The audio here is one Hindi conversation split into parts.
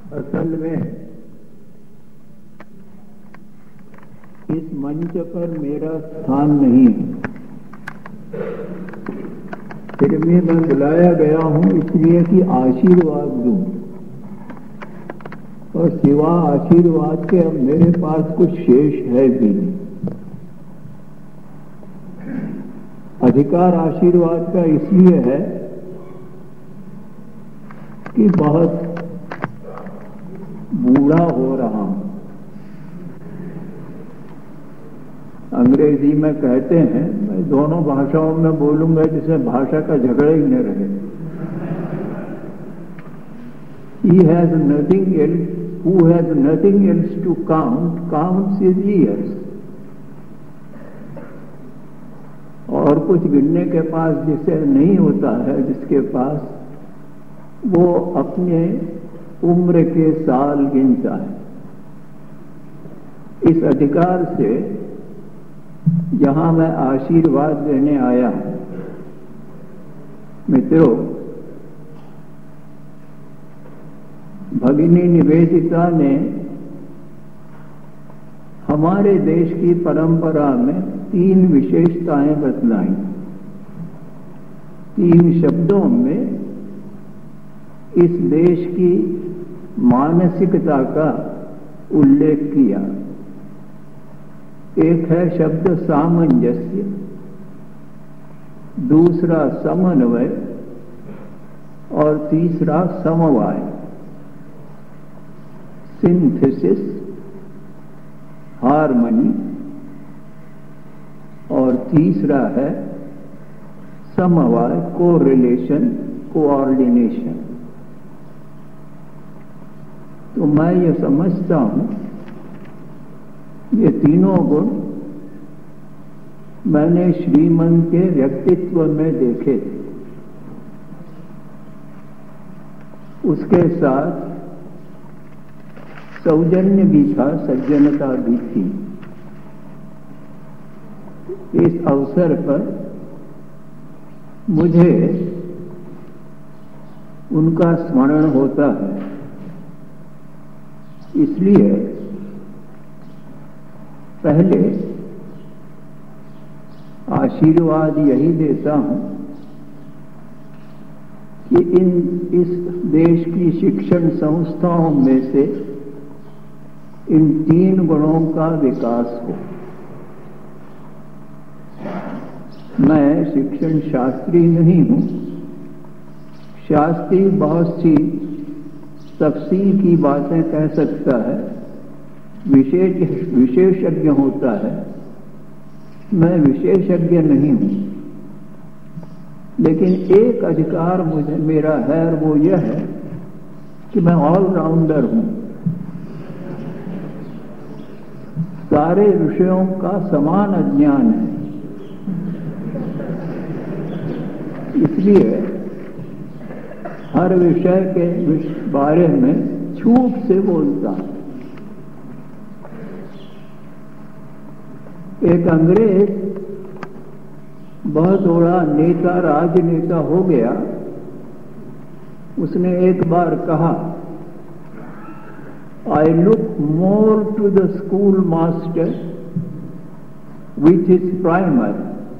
असल में इस मंच पर मेरा स्थान नहीं है, फिर भी मैं बुलाया गया हूं इसलिए कि आशीर्वाद दूं, और सिवा आशीर्वाद के अब मेरे पास कुछ शेष है भी नहीं। अधिकार आशीर्वाद का इसलिए है कि बहुत बूढ़ा हो रहा हूं। अंग्रेजी में कहते हैं, मैं दोनों भाषाओं में बोलूंगा जिससे भाषा का झगड़ा ही न रहे। He has nothing else, who has nothing else to count, counts his years. और कुछ गिनने के पास जिसे नहीं होता है, जिसके पास, वो अपने उम्र के साल गिनता है। इस अधिकार से जहां मैं आशीर्वाद देने आया हूं, मित्रों, भगिनी निवेदिता ने हमारे देश की परंपरा में 3 विशेषताएं बतलाई। 3 शब्दों में इस देश की मानसिकता का उल्लेख किया। एक है शब्द सामंजस्य, दूसरा समन्वय और तीसरा समवाय, सिंथेसिस, हार्मनी, और तीसरा है समवाय, कोरिलेशन, कोऑर्डिनेशन। तो मैं ये समझता हूं ये तीनों गुण मैंने श्रीमन के व्यक्तित्व में देखे थे। उसके साथ सौजन्य भी था, सज्जनता भी थी। इस अवसर पर मुझे उनका स्मरण होता है, इसलिए पहले आशीर्वाद यही देता हूं कि इस देश की शिक्षण संस्थाओं में से इन 3 गुणों का विकास हो। मैं शिक्षण शास्त्री नहीं हूं। शास्त्री बहुत सी तफसील की बातें कह सकता है, विशेषज्ञ होता है। मैं विशेषज्ञ नहीं हूं, लेकिन एक अधिकार मुझे मेरा है, और वो यह है कि मैं ऑलराउंडर हूं। सारे विषयों का समान अज्ञान है, इसलिए हर विषय के बारे में छूट से बोलता हूं। एक अंग्रेज बहुत बड़ा नेता, राजनेता हो गया। उसने एक बार कहा, I look more to the schoolmaster with his primer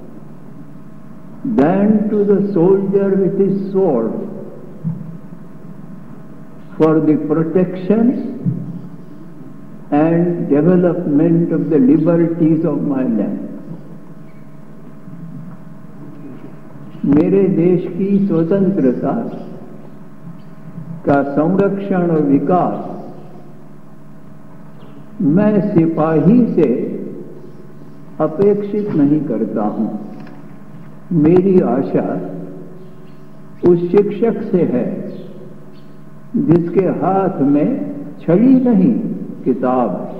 than to the soldier with his sword for the protection and development of the liberties of my land. मेरे देश की स्वतंत्रता का संरक्षण और विकास मैं सिपाही से अपेक्षित नहीं करता हूं। मेरी आशा उस शिक्षक से है जिसके हाथ में छड़ी नहीं, किताब है।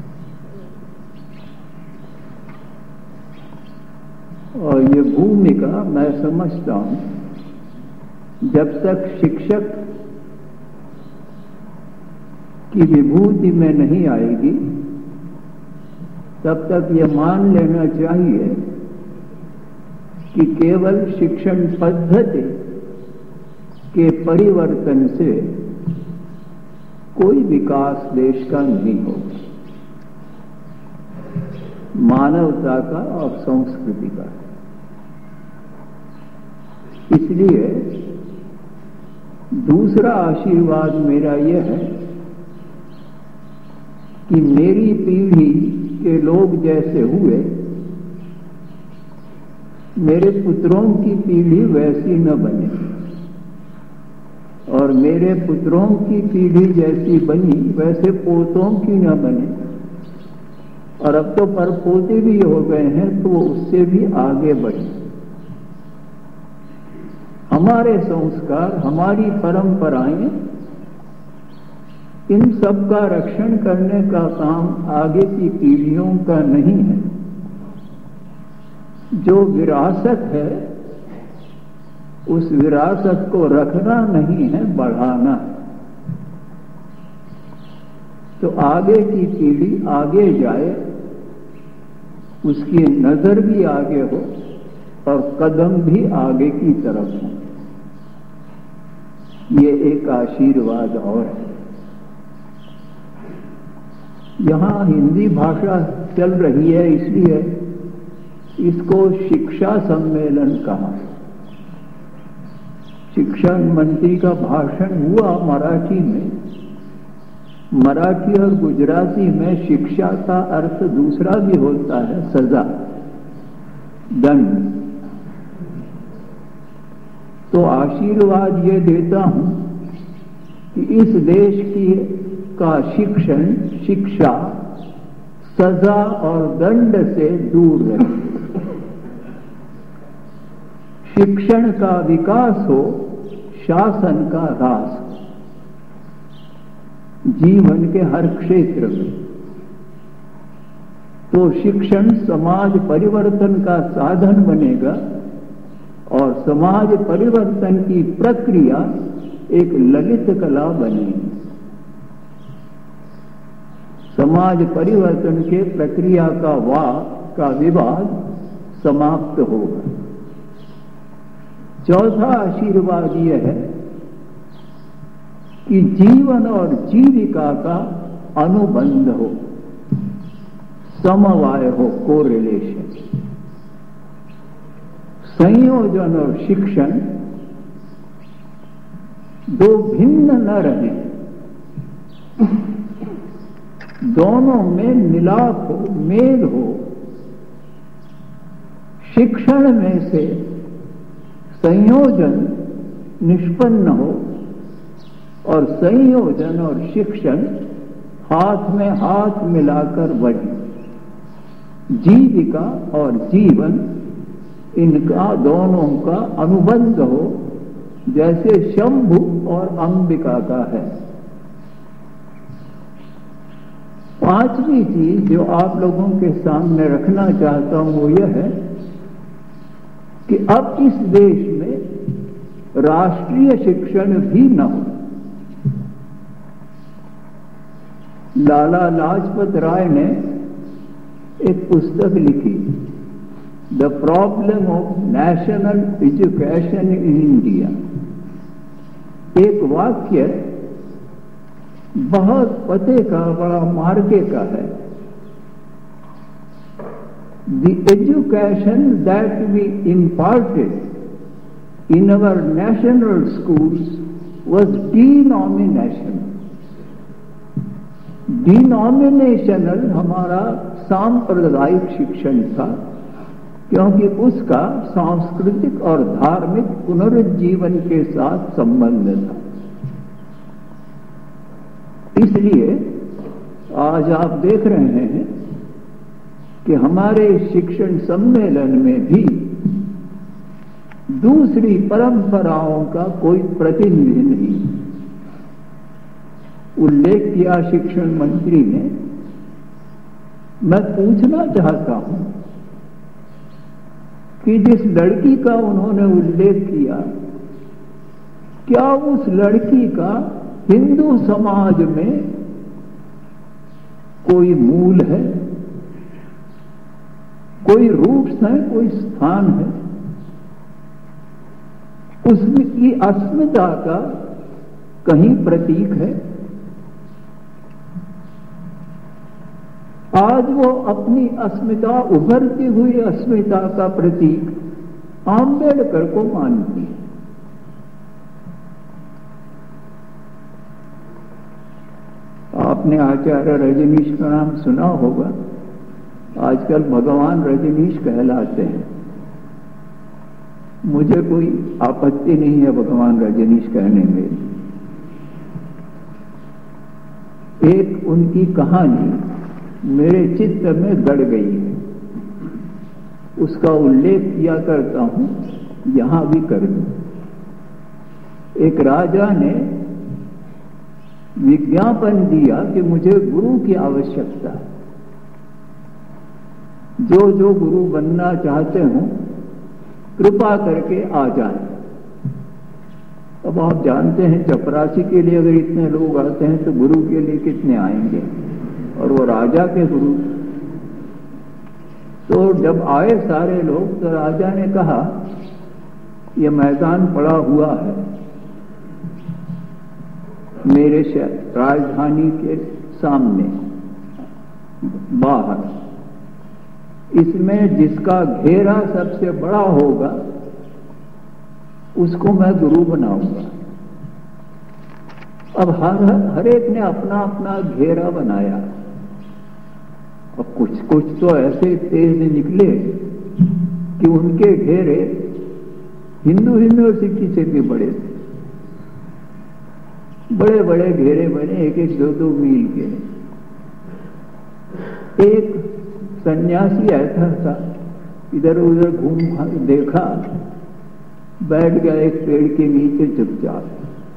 और ये भूमिका मैं समझता हूं, जब तक शिक्षक की विभूति में नहीं आएगी, तब तक ये मान लेना चाहिए कि केवल शिक्षण पद्धति के परिवर्तन से कोई विकास देश का नहीं होगा, मानवता का और संस्कृति का। इसलिए दूसरा आशीर्वाद मेरा यह है कि मेरी पीढ़ी के लोग जैसे हुए, मेरे पुत्रों की पीढ़ी वैसी न बने, और मेरे पुत्रों की पीढ़ी जैसी बनी वैसे पोतों की न बने। और अब तो परपोते भी हो गए हैं तो वो उससे भी आगे बढ़े। हमारे संस्कार, हमारी परंपराएं, इन सब का रक्षण करने का काम आगे की पीढ़ियों का नहीं है। जो विरासत है उस विरासत को रखना नहीं है, बढ़ाना है। तो आगे की पीढ़ी आगे जाए, उसकी नजर भी आगे हो और कदम भी आगे की तरफ हो। ये एक आशीर्वाद और है। यहां हिंदी भाषा चल रही है, इसलिए इसको शिक्षा सम्मेलन कहा। शिक्षा मंत्री का भाषण हुआ मराठी में। मराठी और गुजराती में शिक्षा का अर्थ दूसरा भी होता है, सजा, दंड। तो आशीर्वाद ये देता हूं कि इस देश की का शिक्षण, शिक्षा सजा और दंड से दूर रहे। शिक्षण का विकास हो, शासन का ह्रास हो, जीवन के हर क्षेत्र में। तो शिक्षण समाज परिवर्तन का साधन बनेगा और समाज परिवर्तन की प्रक्रिया एक ललित कला बनेगी। समाज परिवर्तन के प्रक्रिया का विवाद समाप्त होगा। चौथा आशीर्वाद यह है कि जीवन और जीविका का अनुबंध हो, समवाय हो, कोरिलेशन। संयोजन और शिक्षण दो भिन्न न रहे, दोनों में मिलाप हो, मेल हो। शिक्षण में से संयोजन निष्पन्न हो और संयोजन और शिक्षण हाथ में हाथ मिलाकर बढ़े। जीविका और जीवन, इनका दोनों का अनुबंध हो, जैसे शंभु और अंबिका का है। पांचवी चीज जो आप लोगों के सामने रखना चाहता हूं वो यह है कि अब इस देश में राष्ट्रीय शिक्षण भी न हो। लाला लाजपत राय ने एक पुस्तक लिखी, the problem of national education in India. एक वाक्य बहुत पते का, बड़ा मार्के का है। The education that we imparted in our national schools was denominational. Denominational हमारा सांप्रदायिक शिक्षण था, क्योंकि उसका सांस्कृतिक और धार्मिक पुनरुज्जीवन के साथ संबंध था। इसलिए आज आप देख रहे हैं कि हमारे शिक्षण सम्मेलन में भी दूसरी परंपराओं का कोई प्रतिनिधि नहीं उल्लेख किया शिक्षण मंत्री ने। मैं पूछना चाहता हूं कि जिस लड़की का उन्होंने उल्लेख किया, क्या उस लड़की का हिंदू समाज में कोई मूल है, कोई रूट्स है, कोई स्थान है? उसकी अस्मिता का कहीं प्रतीक है? आज वो अपनी अस्मिता, उभरती हुई अस्मिता का प्रतीक आंबेडकर को मानती है। आपने आचार्य रजनीश का नाम सुना होगा। आजकल भगवान रजनीश कहलाते हैं। मुझे कोई आपत्ति नहीं है भगवान रजनीश कहने में। एक उनकी कहानी मेरे चित्त में गड़ गई है, उसका उल्लेख किया करता हूं, यहां भी कर दूं। एक राजा ने विज्ञापन दिया कि मुझे गुरु की आवश्यकता है, जो जो गुरु बनना चाहते हो कृपा करके आ जाएं। अब आप जानते हैं चपरासी के लिए अगर इतने लोग आते हैं तो गुरु के लिए कितने आएंगे, और वो राजा के गुरु। तो जब आए सारे लोग तो राजा ने कहा ये मैदान पड़ा हुआ है मेरे राजधानी के सामने बाहर, इसमें जिसका घेरा सबसे बड़ा होगा उसको मैं गुरु बनाऊंगा। अब हर एक ने अपना अपना घेरा बनाया। अब कुछ कुछ तो ऐसे तेज निकले कि उनके घेरे हिंदू यूनिवर्सिटी से भी बड़े थे। बड़े बड़े घेरे बने, एक एक 2-2 मील के। एक सन्यासी ऐसा था, इधर उधर घूम देखा, बैठ गया एक पेड़ के नीचे चुपचाप।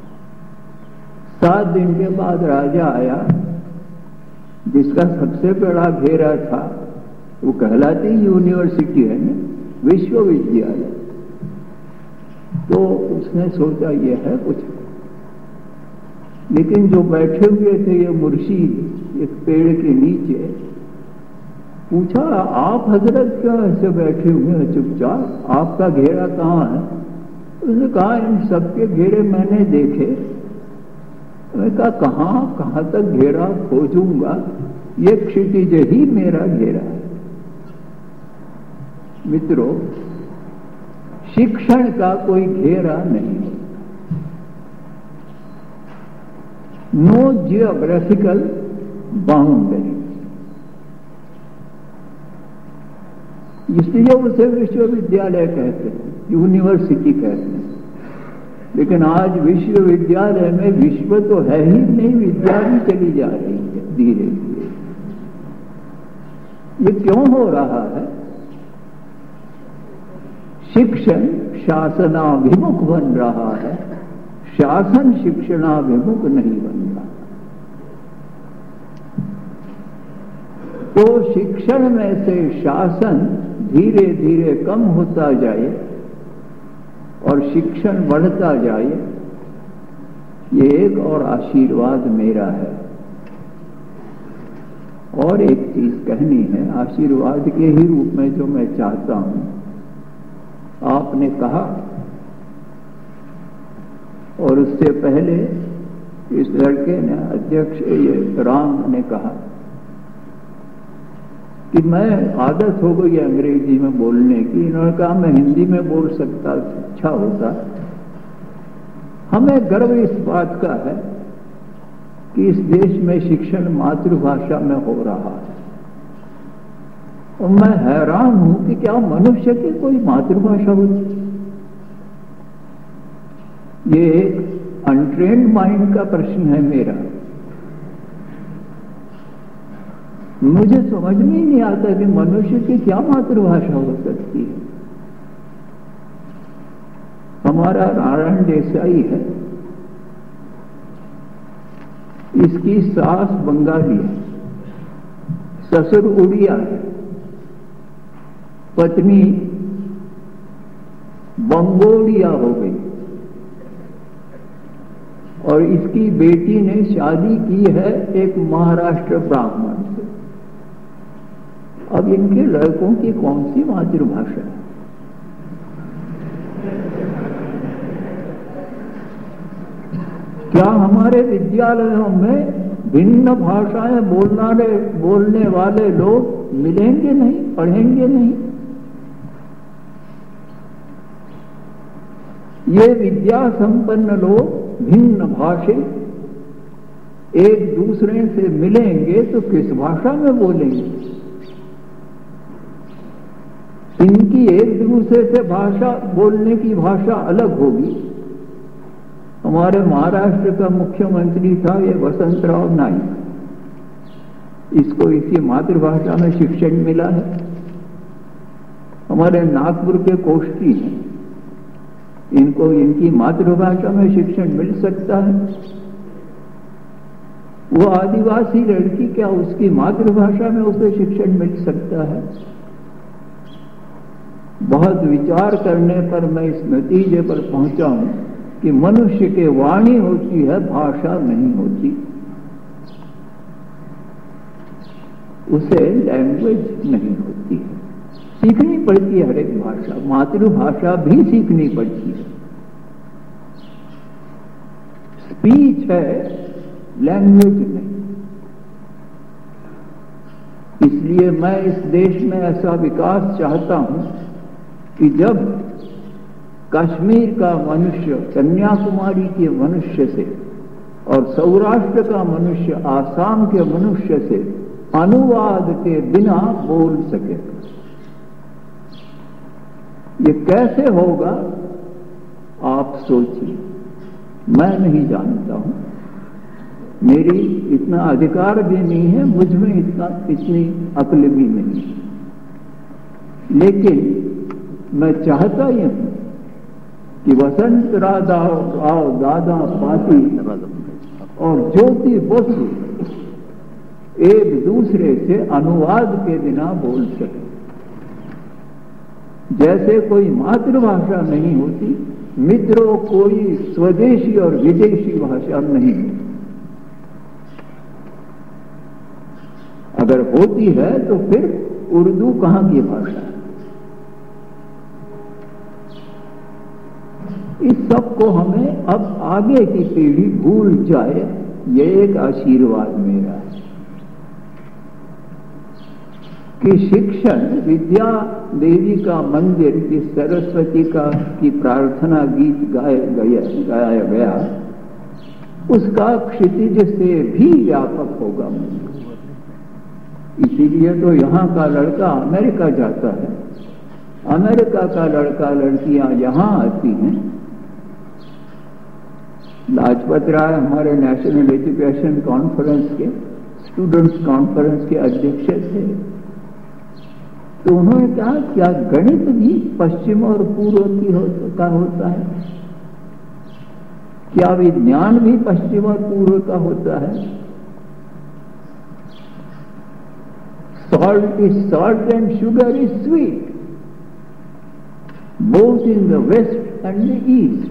7 दिन के बाद राजा आया, जिसका सबसे बड़ा घेरा था, वो कहलाती यूनिवर्सिटी है ना, विश्वविद्यालय। तो उसने सोचा ये है कुछ, लेकिन जो बैठे हुए थे ये मुर्शीद एक पेड़ के नीचे, पूछा आप हजरत क्या ऐसे बैठे हुए हैं चुपचाप, आपका घेरा कहाँ है? उसने कहा इन सबके घेरे मैंने देखे। मैंने कहा कहाँ तक घेरा खोजूंगा, ये क्षितिज ही मेरा घेरा है। मित्रों, शिक्षण का कोई घेरा नहीं है। नो जियोग्राफिकल बाउंड्री, इसलिए उसे विश्वविद्यालय कहते हैं, यूनिवर्सिटी कहते हैं। लेकिन आज विश्वविद्यालय में विश्व तो है ही नहीं, विद्या भी चली जा रही है धीरे धीरे। ये क्यों हो रहा है? शिक्षण शासनाभिमुख बन रहा है, शासन शिक्षणाभिमुख नहीं बन रहा। तो शिक्षण में से शासन धीरे धीरे कम होता जाए और शिक्षण बढ़ता जाए, ये एक और आशीर्वाद मेरा है। और एक चीज कहनी है आशीर्वाद के ही रूप में जो मैं चाहता हूं। आपने कहा, और उससे पहले इस लड़के ने, अध्यक्ष ये राम ने कहा कि मैं आदत हो गई अंग्रेजी में बोलने की। इन्होंने कहा मैं हिंदी में बोल सकता, अच्छा होता। हमें गर्व इस बात का है कि इस देश में शिक्षण मातृभाषा में हो रहा है। और मैं हैरान हूं कि क्या मनुष्य की कोई मातृभाषा होती? ये एक अनट्रेन्ड माइंड का प्रश्न है मेरा। मुझे समझ में ही नहीं आता कि मनुष्य की क्या मातृभाषा हो सकती है। हमारा नारायण देसाई है, इसकी सास बंगाली है, ससुर उड़िया है, पत्नी बंगोड़िया हो गई, और इसकी बेटी ने शादी की है एक महाराष्ट्र ब्राह्मण से। अब इनके लड़कों की कौन सी मातृभाषा है? क्या हमारे विद्यालयों में भिन्न भाषाएं बोलने वाले लोग मिलेंगे नहीं, पढ़ेंगे नहीं। ये विद्या संपन्न लोग भिन्न भाषी एक दूसरे से मिलेंगे तो किस भाषा में बोलेंगे? इनकी एक दूसरे से भाषा बोलने की भाषा अलग होगी। हमारे महाराष्ट्र का मुख्यमंत्री था ये वसंतराव नाईक, इसको इसकी मातृभाषा में शिक्षण मिला है। हमारे नागपुर के कोष्टी हैं, इनको इनकी मातृभाषा में शिक्षण मिल सकता है। वो आदिवासी लड़की, क्या उसकी मातृभाषा में उसे शिक्षण मिल सकता है? बहुत विचार करने पर मैं इस नतीजे पर पहुंचा हूं कि मनुष्य के वाणी होती है, भाषा नहीं होती। उसे लैंग्वेज नहीं होती है, सीखनी पड़ती है हर एक भाषा, मातृभाषा भी सीखनी पड़ती है। स्पीच है, लैंग्वेज नहीं। इसलिए मैं इस देश में ऐसा विकास चाहता हूं कि जब कश्मीर का मनुष्य कन्याकुमारी के मनुष्य से और सौराष्ट्र का मनुष्य आसाम के मनुष्य से अनुवाद के बिना बोल सके, ये कैसे होगा आप सोचिए। मैं नहीं जानता हूं, मेरी इतना अधिकार भी नहीं है, मुझ में इतनी अक्ल भी नहीं है। लेकिन मैं चाहता ही हूं कि वसंतराव दादा पाटिल और ज्योति बसु एक दूसरे से अनुवाद के बिना बोल सके। जैसे कोई मातृभाषा नहीं होती, मित्रों कोई स्वदेशी और विदेशी भाषा नहीं होती। अगर होती है तो फिर उर्दू कहां की भाषा है? इस सब को हमें अब आगे की पीढ़ी भूल जाए, ये एक आशीर्वाद मेरा है कि शिक्षण विद्या देवी का मंदिर, जिस सरस्वती की प्रार्थना गीत गाया गया, उसका क्षितिज से भी व्यापक होगा। इसीलिए तो यहाँ का लड़का अमेरिका जाता है, अमेरिका का लड़का लड़कियां यहाँ आती हैं। लाजपत राय हमारे नेशनल एजुकेशन कॉन्फ्रेंस के, स्टूडेंट्स कॉन्फ्रेंस के अध्यक्ष थे, तो उन्होंने कहा क्या गणित भी पश्चिम और पूर्व का होता है? क्या विज्ञान भी पश्चिम और पूर्व का होता है? Salt is salt and sugar is sweet, both in the west and the east.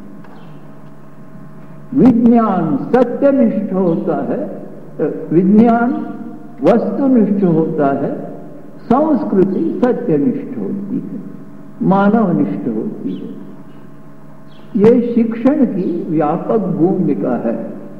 विज्ञान सत्यनिष्ठ होता है, विज्ञान वस्तुनिष्ठ होता है, संस्कृति सत्यनिष्ठ होती है, मानवनिष्ठ होती है। ये शिक्षण की व्यापक भूमिका है।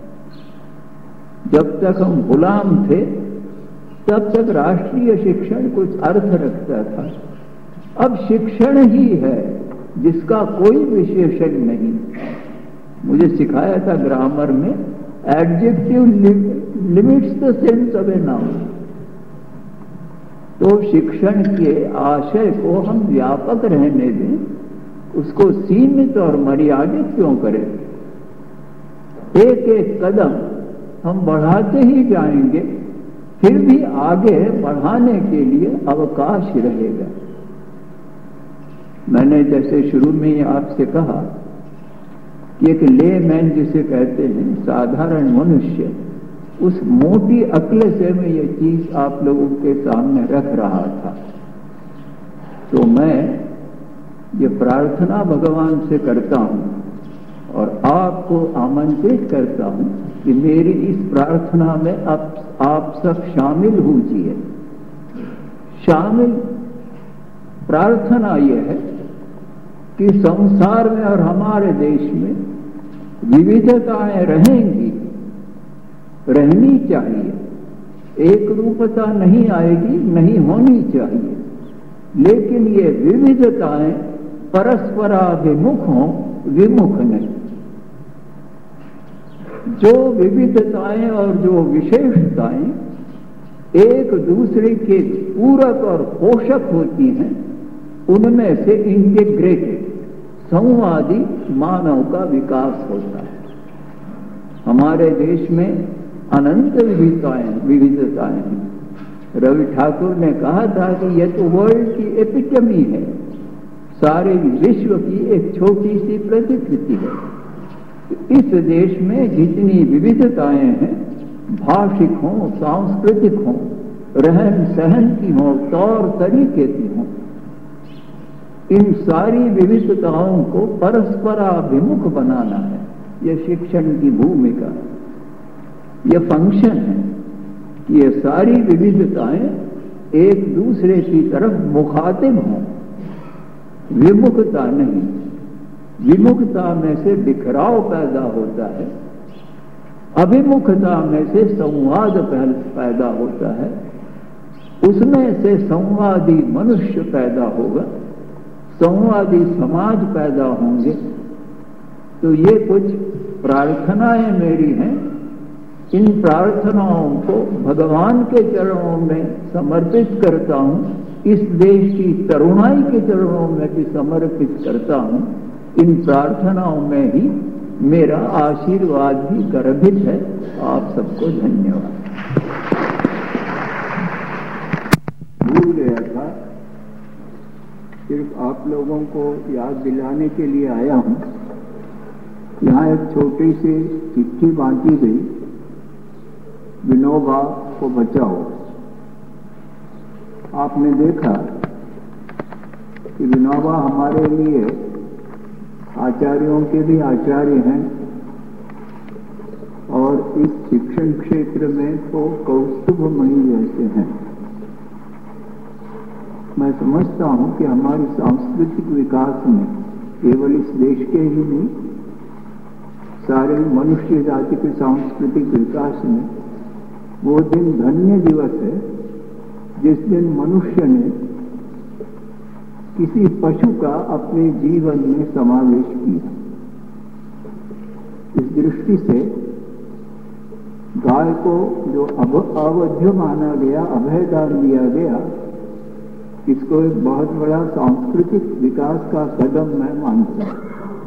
जब तक हम गुलाम थे तब तक राष्ट्रीय शिक्षण कुछ अर्थ रखता था। अब शिक्षण ही है जिसका कोई विशेषण नहीं। मुझे सिखाया था ग्रामर में, adjective limits the sense of a noun. तो शिक्षण के आशय को हम व्यापक रहने दें, उसको सीमित और मर्यादित क्यों करें? एक एक कदम हम बढ़ाते ही जाएंगे, फिर भी आगे बढ़ाने के लिए अवकाश रहेगा। मैंने जैसे शुरू में ही आपसे कहा कि एक लेमैन जिसे कहते हैं, साधारण मनुष्य, उस मोटी अक्ल से मैं ये चीज आप लोगों के सामने रख रहा था। तो मैं ये प्रार्थना भगवान से करता हूं और आपको आमंत्रित करता हूं कि मेरी इस प्रार्थना में आप सब शामिल होइए। शामिल प्रार्थना यह है कि संसार में और हमारे देश में विविधताएं रहेंगी, रहनी चाहिए, एक रूपता नहीं आएगी, नहीं होनी चाहिए, लेकिन ये विविधताएं परस्पराभिमुख हों, विमुख नहीं। जो विविधताएं और जो विशेषताएं एक दूसरे के पूरक और पोषक होती हैं, उनमें से इंटीग्रेटेड संवादी मानव का विकास होता है। हमारे देश में अनंत विविधताएं हैं। रवि ठाकुर ने कहा था कि यह तो वर्ल्ड की एपिटमी है, सारे विश्व की एक छोटी सी प्रतिकृति है। इस देश में जितनी विविधताएं हैं, भाषिक हों, सांस्कृतिक हों, रहन सहन की हों, तौर तरीके की हों, इन सारी विविधताओं को परस्पराभिमुख बनाना है। यह शिक्षण की भूमिका, यह फंक्शन है कि ये सारी विविधताएं एक दूसरे की तरफ मुखातिब हों, विमुखता नहीं। विमुखता में से बिखराव पैदा होता है, अभिमुखता में से संवाद पैदा होता है, उसमें से संवादी मनुष्य पैदा होगा, संवादी समाज पैदा होंगे। तो ये कुछ प्रार्थनाएं मेरी हैं। इन प्रार्थनाओं को भगवान के चरणों में समर्पित करता हूं, इस देश की तरुणाई के चरणों में भी समर्पित करता हूं। इन प्रार्थनाओं में ही मेरा आशीर्वाद भी गर्भित है। आप सबको धन्यवाद। भूल गया था, सिर्फ आप लोगों को याद दिलाने के लिए आया हूं। यहाँ एक छोटी सी चिट्ठी बांटी गई, विनोबा को बचाओ। आपने देखा कि विनोबा हमारे लिए आचार्यों के भी आचार्य हैं और इस शिक्षण क्षेत्र में तो कौस्तुभमणि जैसे हैं। मैं समझता हूं कि हमारी सांस्कृतिक विकास में केवल इस देश के ही नहीं, सारे मनुष्य जाति के सांस्कृतिक विकास में वो दिन धन्य दिवस है जिस दिन मनुष्य ने किसी पशु का अपने जीवन में समावेश किया। इस दृष्टि से गाय को जो अवध्य माना गया, अभय दान दिया गया, इसको एक बहुत बड़ा सांस्कृतिक विकास का कदम मैं मानता हूं।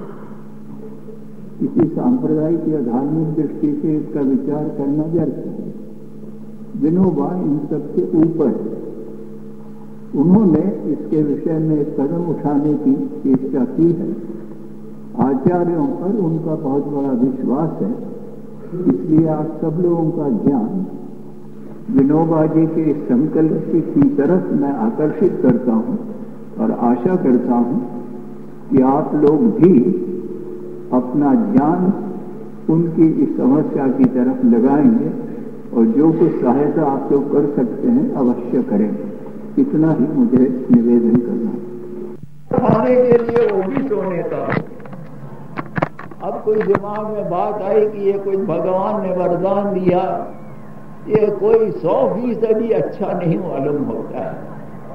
किसी सांप्रदायिक या धार्मिक दृष्टि से इसका विचार करना व्यर्थ है। विनोबा इन सबसे ऊपर है। उन्होंने इसके विषय में एक कदम उठाने की चेष्टा की है। आचार्यों पर उनका बहुत बड़ा विश्वास है, इसलिए आप सब लोगों का ध्यान विनोबा जी के इस संकल्प की तरफ मैं आकर्षित करता हूं और आशा करता हूं कि आप लोग भी अपना ध्यान उनकी इस समस्या की तरफ लगाएंगे और जो कुछ सहायता आप लोग कर सकते हैं अवश्य करें। इतना ही मुझे निवेदन करना। खाने के लिए वो भी सोने का। अब कोई दिमाग में बात आई कि ये कोई भगवान ने वरदान दिया, ये कोई 100% अच्छा नहीं मालूम होता है।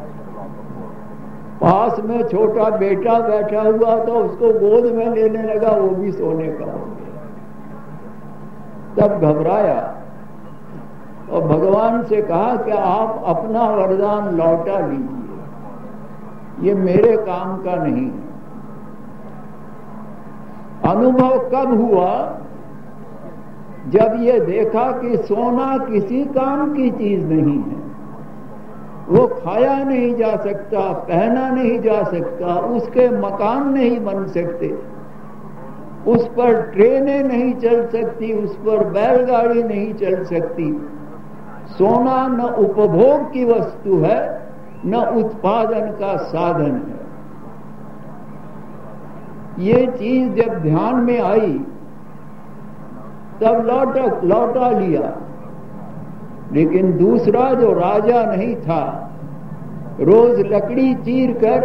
पास में छोटा बेटा बैठा हुआ तो उसको गोद में लेने लगा, वो भी सोने का हो गया। तब घबराया और भगवान से कहा कि आप अपना वरदान लौटा लीजिए, ये मेरे काम का नहीं। अनुभव कब हुआ? जब ये देखा कि सोना किसी काम की चीज नहीं है, वो खाया नहीं जा सकता, पहना नहीं जा सकता, उसके मकान नहीं बन सकते, उस पर ट्रेनें नहीं चल सकती, उस पर बैलगाड़ी नहीं चल सकती। सोना न उपभोग की वस्तु है, न उत्पादन का साधन है। ये चीज जब ध्यान में आई तब लौटा लिया। लेकिन दूसरा जो राजा नहीं था, रोज लकड़ी चीर कर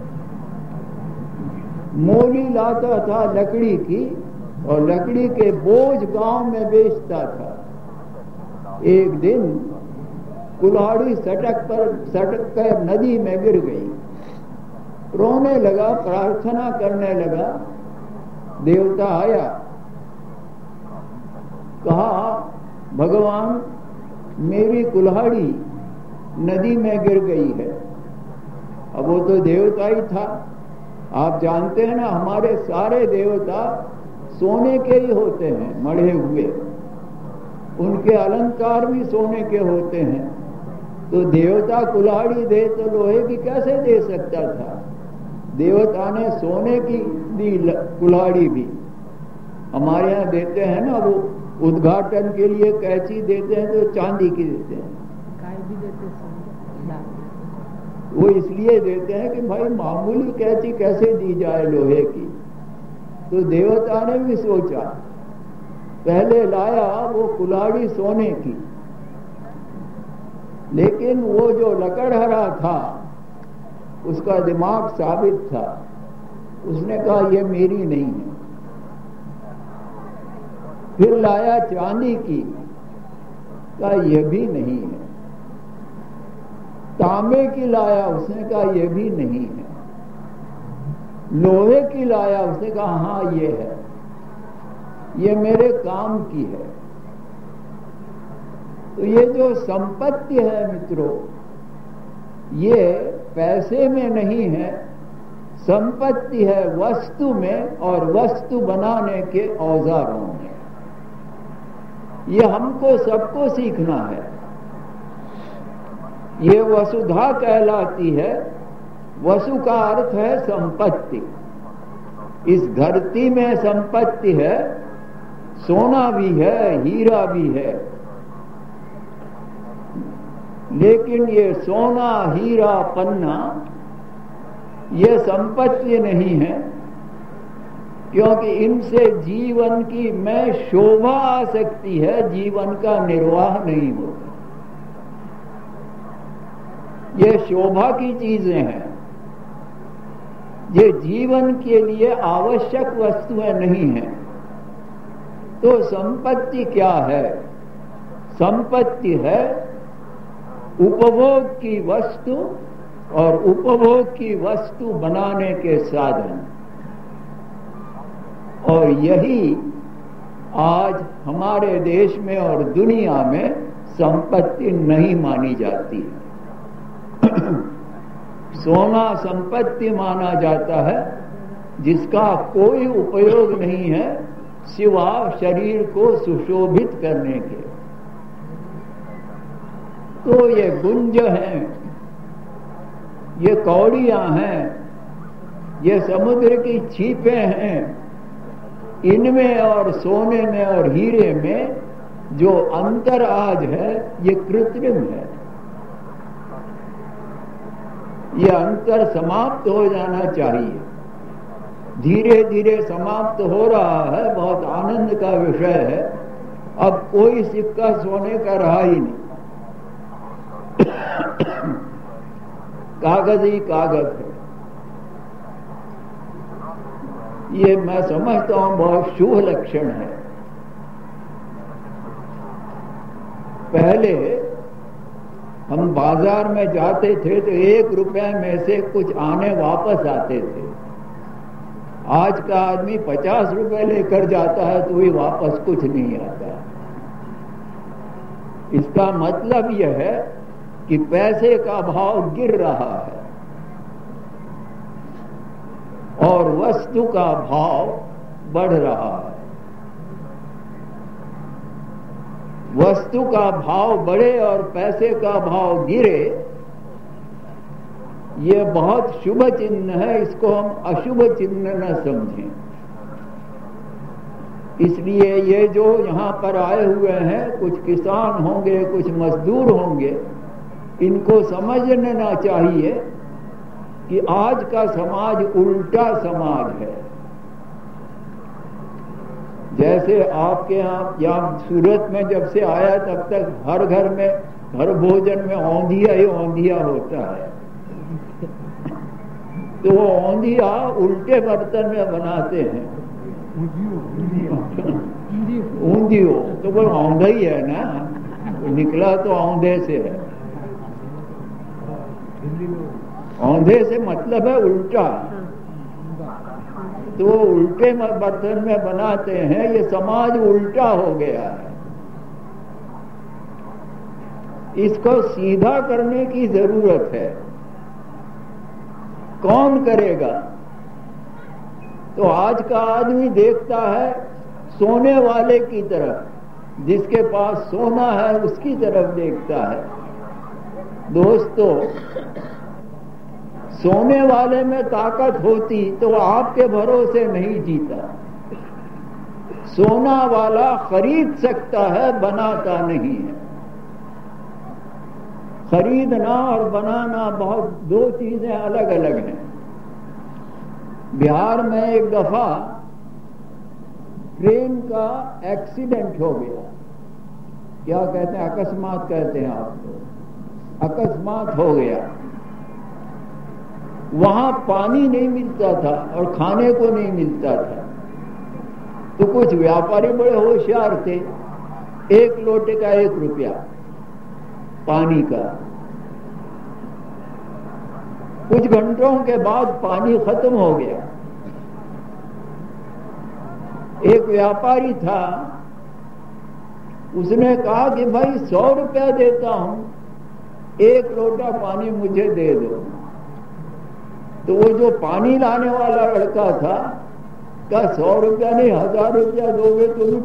मोली लाता था लकड़ी की और लकड़ी के बोझ गांव में बेचता था। एक दिन कुल्हाड़ी सटक कर नदी में गिर गई, रोने लगा, प्रार्थना करने लगा। देवता आया, कहा भगवान मेरी कुल्हाड़ी नदी में गिर गई है। अब वो तो देवता ही था, आप जानते हैं ना, हमारे सारे देवता सोने के ही होते हैं, मढ़े हुए, उनके अलंकार भी सोने के होते हैं। तो देवता कुल्हाड़ी दे तो लोहे की कैसे दे सकता था? देवता ने सोने की दी कुल्हाड़ी भी। हमारे यहाँ देते हैं ना, वो उद्घाटन के लिए कैंची देते हैं तो चांदी की देते हैं, भी देते हैं। वो इसलिए देते हैं कि भाई मामूली कैंची कैसे दी जाए लोहे की। तो देवता ने भी सोचा, पहले लाया वो कुल्हाड़ी सोने की, लेकिन वो जो लकड़हरा था उसका दिमाग साबित था, उसने कहा ये मेरी नहीं है। फिर लाया चांदी की, कहा यह भी नहीं है। तांबे की लाया, उसने कहा यह भी नहीं है। लोहे की लाया, उसने कहा हाँ ये है, ये मेरे काम की है। तो ये जो संपत्ति है मित्रों, ये पैसे में नहीं है, संपत्ति है वस्तु में और वस्तु बनाने के औजारों में। ये हमको सबको सीखना है। ये वसुधा कहलाती है। वसु का अर्थ है संपत्ति। इस धरती में संपत्ति है, सोना भी है, हीरा भी है, लेकिन ये सोना, हीरा, पन्ना ये संपत्ति नहीं है, क्योंकि इनसे जीवन की में शोभा आ सकती है, जीवन का निर्वाह नहीं होता। ये शोभा की चीजें हैं, ये जीवन के लिए आवश्यक वस्तुएं नहीं हैं। तो संपत्ति क्या है? संपत्ति है उपभोग की वस्तु और उपभोग की वस्तु बनाने के साधन। और यही आज हमारे देश में और दुनिया में संपत्ति नहीं मानी जाती है। सोना संपत्ति माना जाता है जिसका कोई उपयोग नहीं है सिवा शरीर को सुशोभित करने के। तो ये गुंज हैं, ये कौड़ियां हैं, ये समुद्र की छीपें हैं, इनमें और सोने में और हीरे में जो अंतर आज है ये कृत्रिम है। ये अंतर समाप्त हो जाना चाहिए, धीरे धीरे समाप्त हो रहा है। बहुत आनंद का विषय है। अब कोई सिक्का सोने का रहा ही नहीं, कागज ही कागज है। ये मैं समझता हूं बहुत शुभ लक्षण है। पहले हम बाजार में जाते थे तो 1 रुपए में से कुछ आने वापस आते थे। आज का आदमी 50 रुपए लेकर जाता है तो भी वापस कुछ नहीं आता। इसका मतलब यह है कि पैसे का भाव गिर रहा है और वस्तु का भाव बढ़ रहा है। वस्तु का भाव बढ़े और पैसे का भाव गिरे, ये बहुत शुभ चिन्ह है। इसको हम अशुभ चिन्ह न समझें। इसलिए ये जो यहाँ पर आए हुए हैं, कुछ किसान होंगे, कुछ मजदूर होंगे, इनको समझ लेना चाहिए कि आज का समाज उल्टा समाज है। जैसे आपके यहाँ सूरत में जब से आया तब तक हर घर में, हर भोजन में औंधिया ही औंधिया होता है। तो वो औंधिया उल्टे बर्तन में बनाते हैं, ऊंधियो, तो वो औंधा ही है ना। निकला तो औंधे से है। औंधे से मतलब है उल्टा। तो वो उल्टे बर्तन में बनाते हैं, ये समाज उल्टा हो गया है। इसको सीधा करने की जरूरत है। कौन करेगा? तो आज का आदमी देखता है सोने वाले की तरफ, जिसके पास सोना है उसकी तरफ देखता है। दोस्तों, सोने वाले में ताकत होती तो आपके भरोसे नहीं जीता। सोना वाला खरीद सकता है, बनाता नहीं है। खरीदना और बनाना बहुत दो चीजें अलग अलग हैं। बिहार में एक दफा ट्रेन का एक्सीडेंट हो गया। क्या कहते हैं? अकस्मात कहते हैं आप लोग। अकस्मात हो गया। वहां पानी नहीं मिलता था और खाने को नहीं मिलता था। तो कुछ व्यापारी बड़े होशियार थे, 1 लोटे का 1 रुपया पानी का। कुछ घंटों के बाद पानी खत्म हो गया। एक व्यापारी था, उसने कहा कि भाई 100 रुपया देता हूं, 1 लोटा पानी मुझे दे दो। तो वो जो पानी लाने वाला लड़का था, क्या 100 रुपया नहीं 1000 रुपया दोगे तो भी?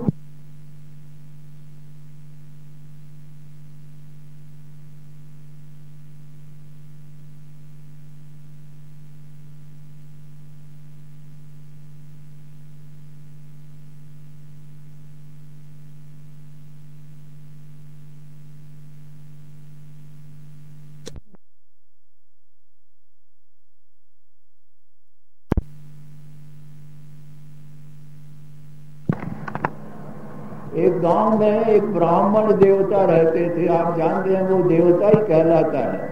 एक गांव में एक ब्राह्मण देवता रहते थे। आप जानते हैं वो देवता ही कहलाता है।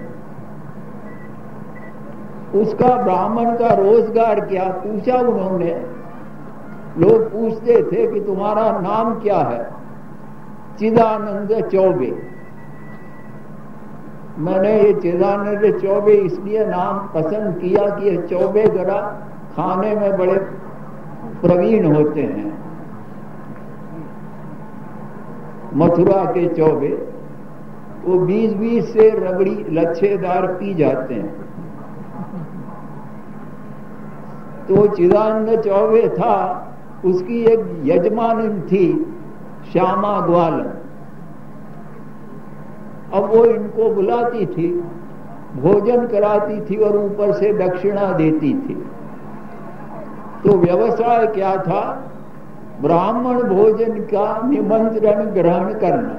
उसका ब्राह्मण का रोजगार क्या, पूछा उन्होंने। लोग पूछते थे कि तुम्हारा नाम क्या है? चिदानंद चौबे। मैंने ये चिदानंद चौबे इसलिए नाम पसंद किया कि ये चौबे जरा खाने में बड़े प्रवीण होते हैं। मथुरा के चौबे, वो 20-20 से रबड़ी लच्छेदार पी जाते हैं। तो चिदानंद चौबे था, उसकी एक यजमानी थी श्यामा ग्वालन। अब वो इनको बुलाती थी, भोजन कराती थी और ऊपर से दक्षिणा देती थी। तो व्यवसाय क्या था? ब्राह्मण भोजन का निमंत्रण ग्रहण करना,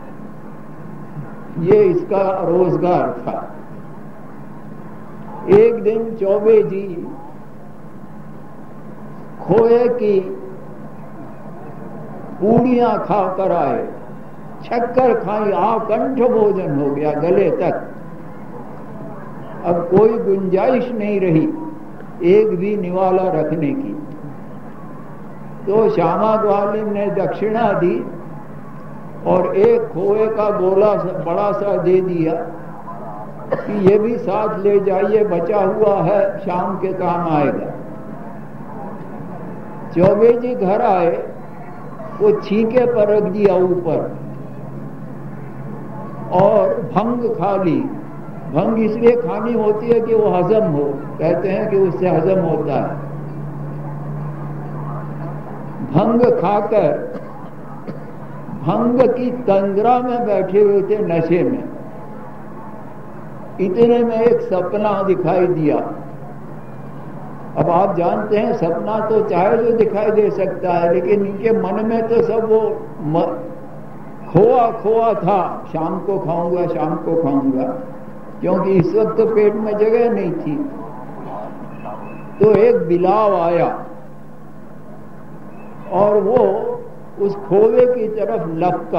ये इसका रोजगार था। एक दिन चौबे जी खोए की पूड़ियां खाकर आए, शक्कर खाई, आकंठ भोजन हो गया गले तक। अब कोई गुंजाइश नहीं रही एक भी निवाला रखने की। तो श्यामा ग्वालिन ने दक्षिणा दी और एक खोए का गोला बड़ा सा दे दिया कि ये भी साथ ले जाइए, बचा हुआ है, शाम के काम आएगा। चौबे जी घर आए, वो छींके पर रख दिया ऊपर और भंग खा ली। भंग इसलिए खानी होती है कि वो हजम हो, कहते हैं कि उससे हजम होता है। भंग खाकर भंग की तंद्रा में बैठे हुए थे नशे में। इतने में एक सपना दिखाई दिया। अब आप जानते हैं सपना तो चाहे जो दिखाई दे सकता है, लेकिन इनके मन में तो सब वो खोआ खोआ था, शाम को खाऊंगा, शाम को खाऊंगा, क्योंकि इस वक्त तो पेट में जगह नहीं थी। तो एक बिलाव आया और वो उस खोवे की तरफ लपका।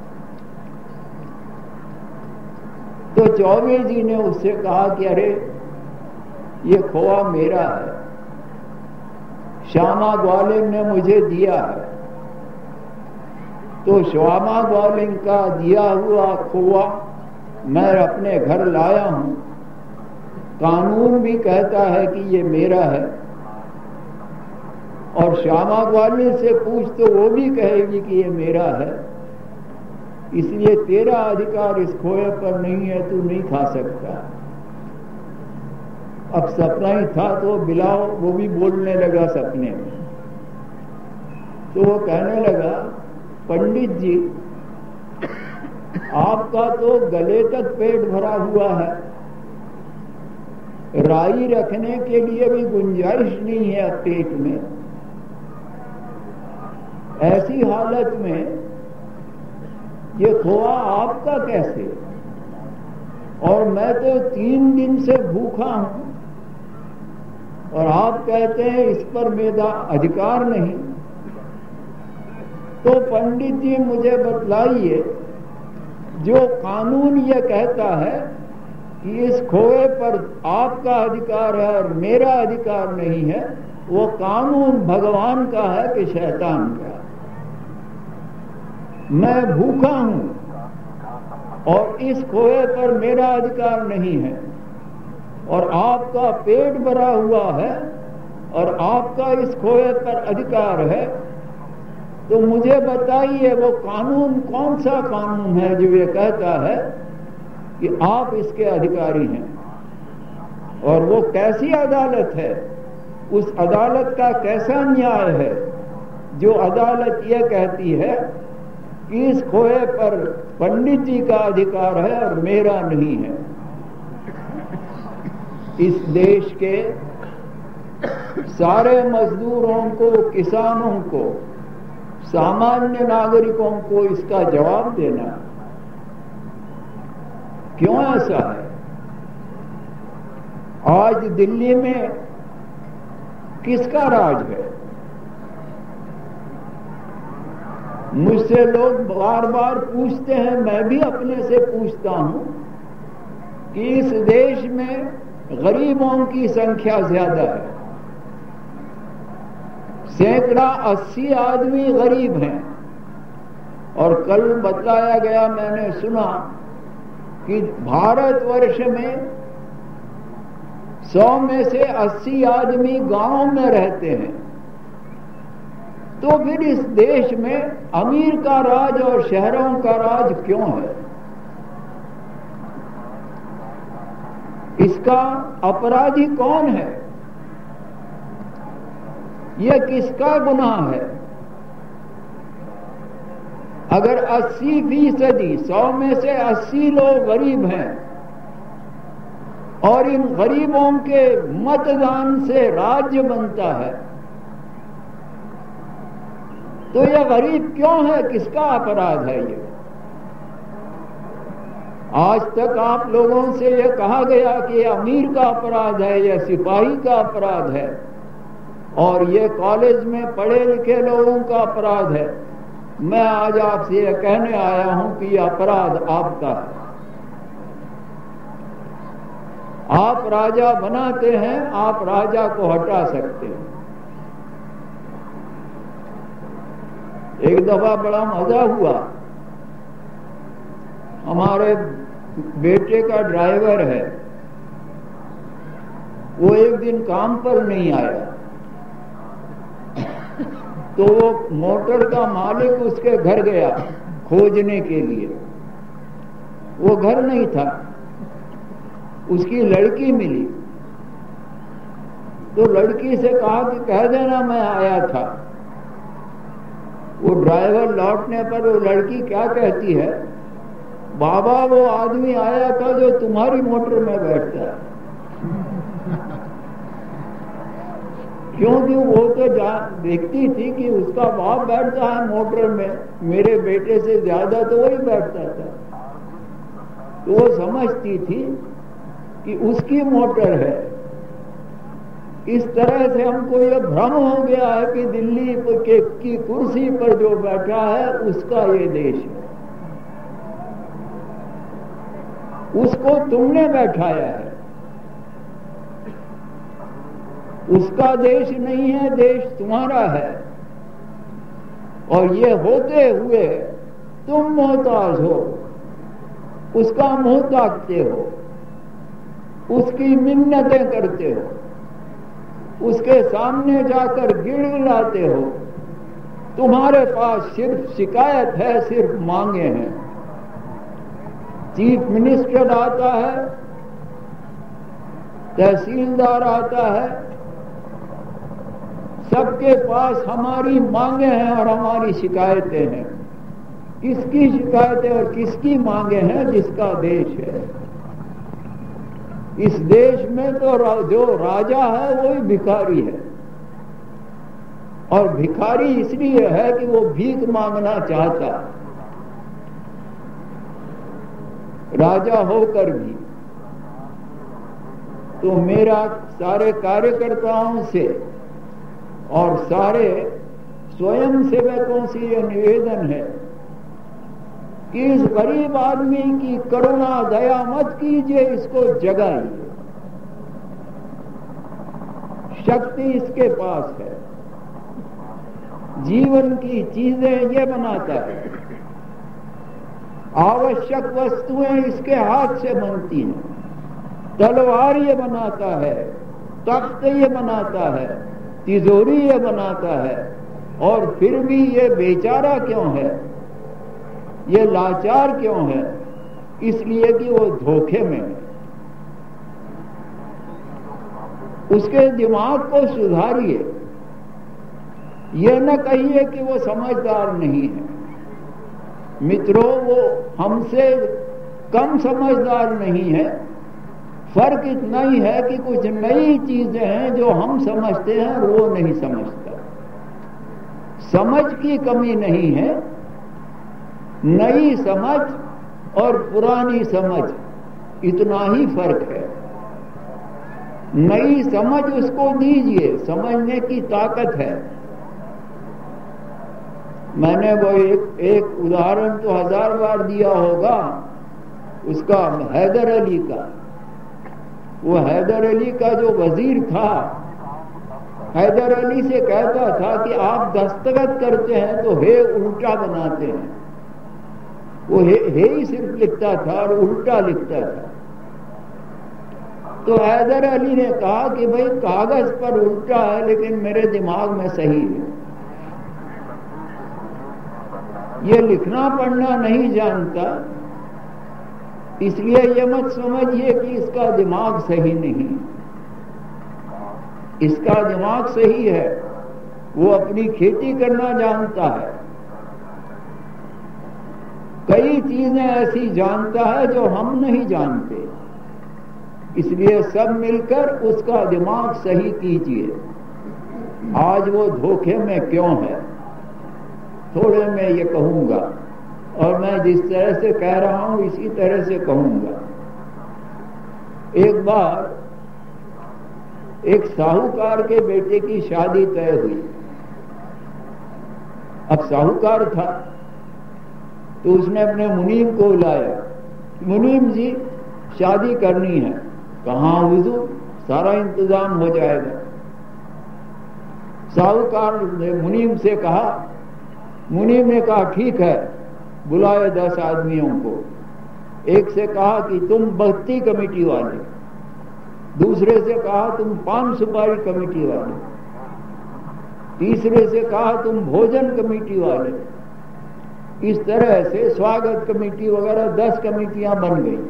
तो चौबे जी ने उससे कहा कि अरे ये खोआ मेरा है, श्यामा ग्वालिन ने मुझे दिया है। तो श्यामा ग्वालिन का दिया हुआ खोआ मैं अपने घर लाया हूं, कानून भी कहता है कि ये मेरा है, और श्यामा ग्वालिन से पूछ तो वो भी कहेगी कि ये मेरा है, इसलिए तेरा अधिकार इस खोए पर नहीं है, तू नहीं खा सकता। अब सपना ही था तो बिलाव वो भी बोलने लगा सपने में। तो वो कहने लगा, पंडित जी आपका तो गले तक पेट भरा हुआ है, राई रखने के लिए भी गुंजाइश नहीं है पेट में, ऐसी हालत में ये खोआ आपका कैसे? और मैं तो 3 दिन से भूखा हूं और आप कहते हैं इस पर मेरा अधिकार नहीं। तो पंडित जी मुझे बतलाइए, जो कानून ये कहता है कि इस खोए पर आपका अधिकार है और मेरा अधिकार नहीं है, वो कानून भगवान का है कि शैतान का? मैं भूखा हूं और इस खोए पर मेरा अधिकार नहीं है, और आपका पेट भरा हुआ है और आपका इस खोए पर अधिकार है, तो मुझे बताइए वो कानून कौन सा कानून है जो ये कहता है कि आप इसके अधिकारी हैं? और वो कैसी अदालत है? उस अदालत का कैसा न्याय है जो अदालत ये कहती है कि इस खोए पर पंडित जी का अधिकार है और मेरा नहीं है? इस देश के सारे मजदूरों को, किसानों को, सामान्य नागरिकों को इसका जवाब देना। क्यों ऐसा है? आज दिल्ली में किसका राज है? मुझसे लोग बार बार पूछते हैं, मैं भी अपने से पूछता हूं कि इस देश में गरीबों की संख्या ज्यादा है, सैकड़ा 80 आदमी गरीब हैं, और कल बताया गया, मैंने सुना कि भारतवर्ष में 100 में से 80 आदमी गांव में रहते हैं। तो फिर इस देश में अमीर का राज और शहरों का राज क्यों है? इसका अपराधी कौन है? यह किसका गुनाह है? अगर 80%, 100 में से 80 लोग गरीब हैं और इन गरीबों के मतदान से राज्य बनता है, तो यह गरीब क्यों है? किसका अपराध है ये? आज तक आप लोगों से यह कहा गया कि यह अमीर का अपराध है, यह सिपाही का अपराध है, और यह कॉलेज में पढ़े लिखे लोगों का अपराध है। मैं आज आपसे यह कहने आया हूं कि यह अपराध आपका है। आप राजा बनाते हैं, आप राजा को हटा सकते हैं। एक दफा बड़ा मजा हुआ, हमारे बेटे का ड्राइवर है, वो एक दिन काम पर नहीं आया, तो वो मोटर का मालिक उसके घर गया खोजने के लिए। वो घर नहीं था, उसकी लड़की मिली, तो लड़की से कहा कि कह देना मैं आया था। वो ड्राइवर लौटने पर वो लड़की क्या कहती है, बाबा वो आदमी आया था जो तुम्हारी मोटर में बैठता है। क्योंकि वो तो देखती थी कि उसका बाप बैठता है मोटर में, मेरे बेटे से ज्यादा तो वही बैठता था, तो वो समझती थी कि उसकी मोटर है। इस तरह से हमको यह भ्रम हो गया है कि दिल्ली की कुर्सी पर जो बैठा है उसका ये देश है, उसको तुमने बैठाया है, उसका देश नहीं है, देश तुम्हारा है। और ये होते हुए तुम मोहताज हो, उसका मुंह ताकते हो, उसकी मिन्नतें करते हो, उसके सामने जाकर गिड़गिड़ाते हो। तुम्हारे पास सिर्फ शिकायत है, सिर्फ मांगे हैं। चीफ मिनिस्टर आता है, तहसीलदार आता है, सबके पास हमारी मांगे हैं और हमारी शिकायतें हैं। किसकी शिकायतें और किसकी मांगे हैं? जिसका देश है। इस देश में तो जो राजा है वो ही भिखारी है, और भिखारी इसलिए है कि वो भीख मांगना चाहता, राजा होकर भी। तो मेरा सारे कार्यकर्ताओं से और सारे स्वयं सेवकों से यह निवेदन है कि इस गरीब आदमी की करुणा दया मत कीजिए, इसको जगाइए। शक्ति इसके पास है, जीवन की चीजें ये बनाता है, आवश्यक वस्तुएं इसके हाथ से बनती हैं। तलवार ये बनाता है, तख्त ये बनाता है, तिजोरी ये बनाता है, और फिर भी ये बेचारा क्यों है, ये लाचार क्यों है? इसलिए कि वो धोखे में है। उसके दिमाग को सुधारिए, ये न कहिए कि वो समझदार नहीं है। मित्रों, वो हमसे कम समझदार नहीं है। फर्क इतना ही है कि कुछ नई चीजें हैं जो हम समझते हैं और वो नहीं समझता। समझ की कमी नहीं है, नई समझ और पुरानी समझ इतना ही फर्क है। नई समझ उसको दीजिए, समझने की ताकत है। मैंने वो एक उदाहरण तो 1000 बार दिया होगा, उसका हैदर अली का। वो हैदर अली का जो वजीर था, हैदर अली से कहता था कि आप दस्तखत करते हैं तो हे उल्टा बनाते हैं। वो हे ही सिर्फ लिखता था और उल्टा लिखता था। तो हैदर अली ने कहा कि भाई कागज पर उल्टा है लेकिन मेरे दिमाग में सही है। ये लिखना पढ़ना नहीं जानता, इसलिए ये मत समझिए कि इसका दिमाग सही नहीं। इसका दिमाग सही है, वो अपनी खेती करना जानता है, कई चीजें ऐसी जानता है जो हम नहीं जानते। इसलिए सब मिलकर उसका दिमाग सही कीजिए। आज वो धोखे में क्यों है, थोड़े मैं ये कहूंगा, और मैं जिस तरह से कह रहा हूं इसी तरह से कहूंगा। एक बार एक साहूकार के बेटे की शादी तय हुई। अब साहूकार था तो उसने अपने मुनीम को बुलाया, मुनीम जी शादी करनी है। कहाँ हुजूर, सारा इंतजाम हो जाएगा। साहूकार ने मुनीम से कहा, मुनीम ने कहा ठीक है, बुलाए 10 आदमियों को। एक से कहा कि तुम बत्ती कमेटी वाले, दूसरे से कहा तुम पान सुपारी कमेटी वाले, तीसरे से कहा तुम भोजन कमेटी वाले। इस तरह से स्वागत कमेटी वगैरह 10 कमेटियां बन गई।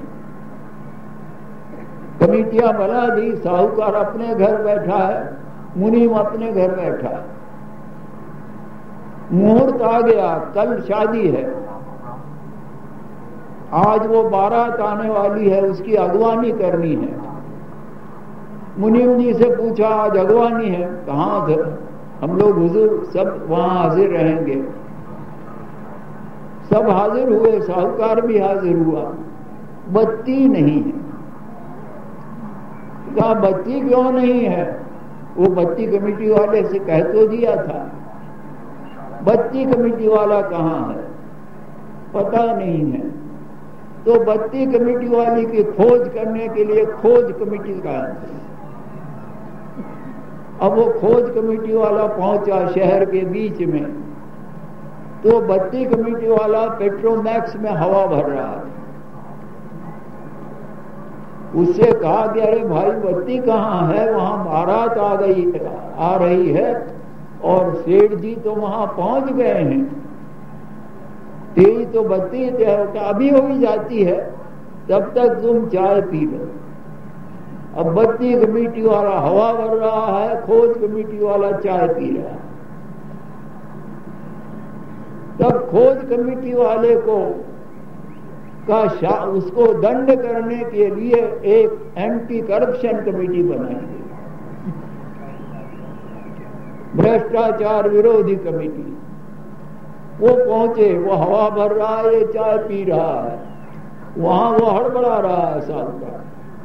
कमेटियां बना दी, साहूकार अपने घर बैठा है, मुनीम अपने घर बैठा है। मुहूर्त आ गया, कल शादी है, आज वो बारात आने वाली है, उसकी अगवानी करनी है। मुनीम जी से पूछा आज अगवानी है? कहाँ हम लोग हुजूर सब वहां हाजिर रहेंगे। सब हाजिर हुए, साहूकार भी हाजिर हुआ। बत्ती नहीं है। कहा बत्ती क्यों नहीं है? वो बत्ती कमेटी वाले से कह तो दिया था। बत्ती कमेटी वाला कहाँ है? पता नहीं है। तो बत्ती कमेटी वाली की खोज करने के लिए खोज कमेटी का, अब वो खोज कमेटी वाला पहुंचा शहर के बीच में। तो बत्ती कमेटी वाला पेट्रोमैक्स में हवा भर रहा है। उससे कहा कि अरे भाई बत्ती कहाँ है, वहां बारात आ रही है और सेठ जी तो वहां पहुंच गए हैं, तेरी तो बत्ती अभी हो ही जाती है, तब तक तुम चाय पी लो। अब बत्ती कमेटी वाला हवा भर रहा है, खोज कमेटी वाला चाय पी रहा है। तब खोज कमेटी वाले को उसको दंड करने के लिए एक एंटी करप्शन कमेटी बनाई गई, भ्रष्टाचार विरोधी कमेटी। वो पहुंचे, वो हवा भर रहा है, ये चाय पी रहा है, वहां वो हड़बड़ा रहा है साहब का।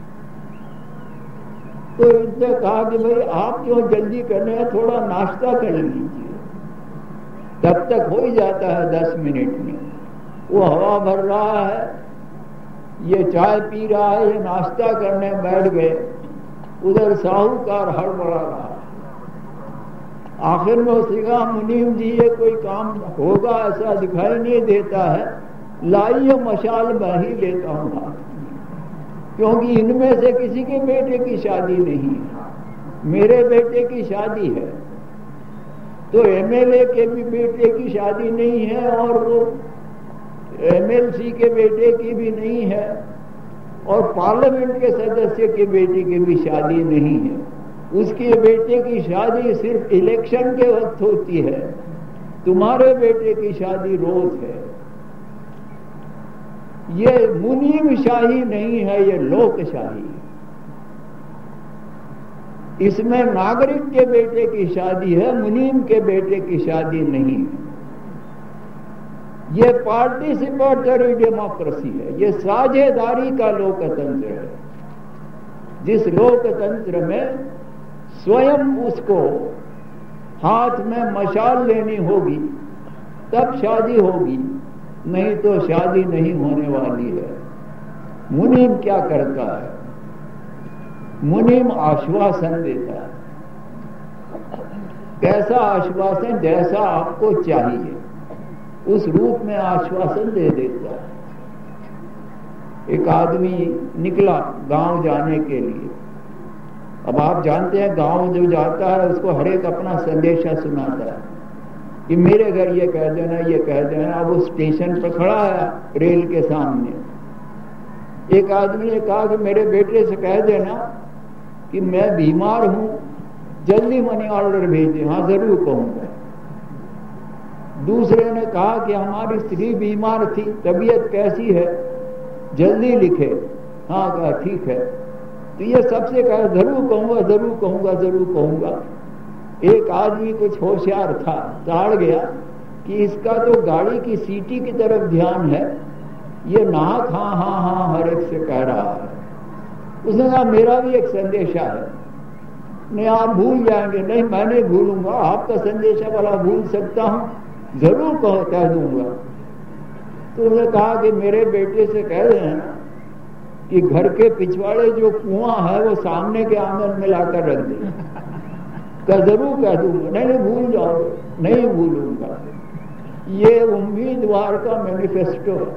तो इनसे कहा कि भाई आप क्यों जल्दी करने हैं, थोड़ा नाश्ता कर लीजिए, तब तक हो ही जाता है 10 मिनट में। वो हवा भर रहा है, ये चाय पी रहा है, ये नाश्ता करने बैठ गए। उधर साहूकार हड़बड़ा रहा। आखिर में उसने कहा मुनीम जी ये कोई काम होगा ऐसा दिखाई नहीं देता है, लाइए मशाल मैं ही लेता हूँ, क्योंकि इनमें से किसी के बेटे की शादी नहीं है, मेरे बेटे की शादी है। तो एमएलए के भी बेटे की शादी नहीं है और वो एमएलसी के बेटे की भी नहीं है और पार्लियामेंट के सदस्य के बेटे की भी शादी नहीं है। उसके बेटे की शादी सिर्फ इलेक्शन के वक्त होती है, तुम्हारे बेटे की शादी रोज है। ये मुनीम शाही नहीं है, ये लोकशाही। इसमें नागरिक के बेटे की शादी है, मुनीम के बेटे की शादी नहीं है। ये पार्टिसिपेटरी डेमोक्रेसी है, ये साझेदारी का लोकतंत्र है, जिस लोकतंत्र में स्वयं उसको हाथ में मशाल लेनी होगी तब शादी होगी, नहीं तो शादी नहीं होने वाली है। मुनीम क्या करता है? मुनीम आश्वासन देता है। कैसा आश्वासन? जैसा आपको चाहिए उस रूप में आश्वासन दे देता है। एक आदमी निकला गांव जाने के लिए। अब आप जानते हैं गांव जो जाता है उसको हर एक अपना संदेशा सुनाता है कि मेरे घर ये कह देना, ये कह देना। अब वो स्टेशन पर खड़ा है रेल के सामने। एक आदमी ने कहा कि मेरे बेटे से कह देना कि मैं बीमार हूं, जल्दी मनी ऑर्डर भेजे। हाँ जरूर कहूंगा। दूसरे ने कहा कि हमारी स्त्री बीमार थी, तबीयत कैसी है, जल्दी लिखे। हाँ कहा ठीक है। तो ये सबसे कहा जरूर कहूंगा, जरूर कहूंगा, जरूर कहूंगा। एक आदमी कुछ होशियार था, ताड़ गया कि इसका तो गाड़ी की सीटी की तरफ ध्यान है, ये नाक हाँ हाँ हाँ हर एक से कह रहा है। उसने कहा मेरा भी एक संदेशा है। नहीं आप भूल जाएंगे। नहीं मैं नहीं भूलूंगा, आपका संदेशा वाला भूल सकता हूं, जरूर कह दूंगा। तो उसने कहा कि मेरे बेटे से कह देना कि घर के पिछवाड़े जो कुआं है वो सामने के आंगन में लाकर रख दे। का जरूर कह दूंगा। नहीं भूल जाओगे। नहीं भूलूंगा। ये उम्मीदवार का मैनिफेस्टो है।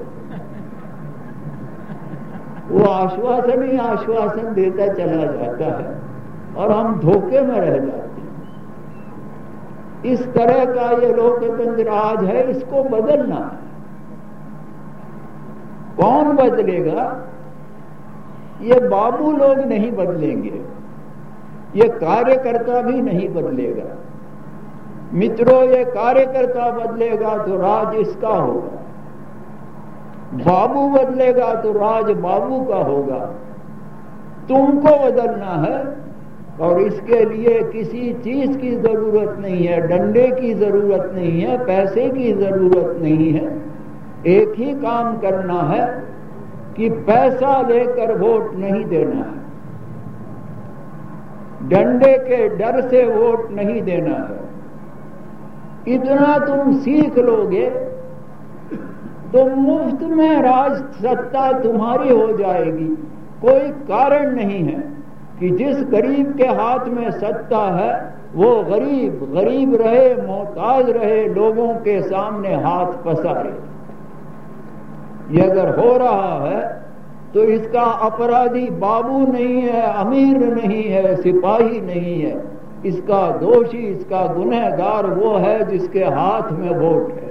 वो आश्वासन ही आश्वासन देता चला जाता है और हम धोखे में रह जाते हैं। इस तरह का ये लोकतंत्र आज है, इसको बदलना है। कौन बदलेगा? ये बाबू लोग नहीं बदलेंगे, ये कार्यकर्ता भी नहीं बदलेगा। मित्रों, ये कार्यकर्ता बदलेगा तो राज इसका होगा, बाबू बदलेगा तो राज बाबू का होगा। तुमको बदलना है और इसके लिए किसी चीज की जरूरत नहीं है, डंडे की जरूरत नहीं है, पैसे की जरूरत नहीं है। एक ही काम करना है कि पैसा लेकर वोट नहीं देना है, डंडे के डर से वोट नहीं देना है। इतना तुम सीख लोगे तो मुफ्त में राज सत्ता तुम्हारी हो जाएगी। कोई कारण नहीं है कि जिस गरीब के हाथ में सत्ता है वो गरीब रहे, मोहताज रहे, लोगों के सामने हाथ पसारे। ये अगर हो रहा है तो इसका अपराधी बाबू नहीं है, अमीर नहीं है, सिपाही नहीं है। इसका दोषी, इसका गुनहगार वो है जिसके हाथ में वोट है।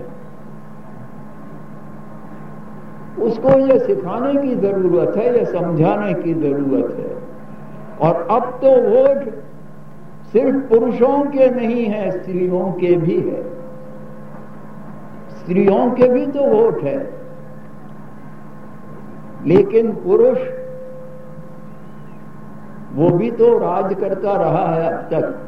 उसको ये सिखाने की जरूरत है, ये समझाने की जरूरत है। और अब तो वोट सिर्फ पुरुषों के नहीं है, स्त्रियों के भी है। स्त्रियों के भी तो वोट है, लेकिन पुरुष वो भी तो राज करता रहा है अब तक।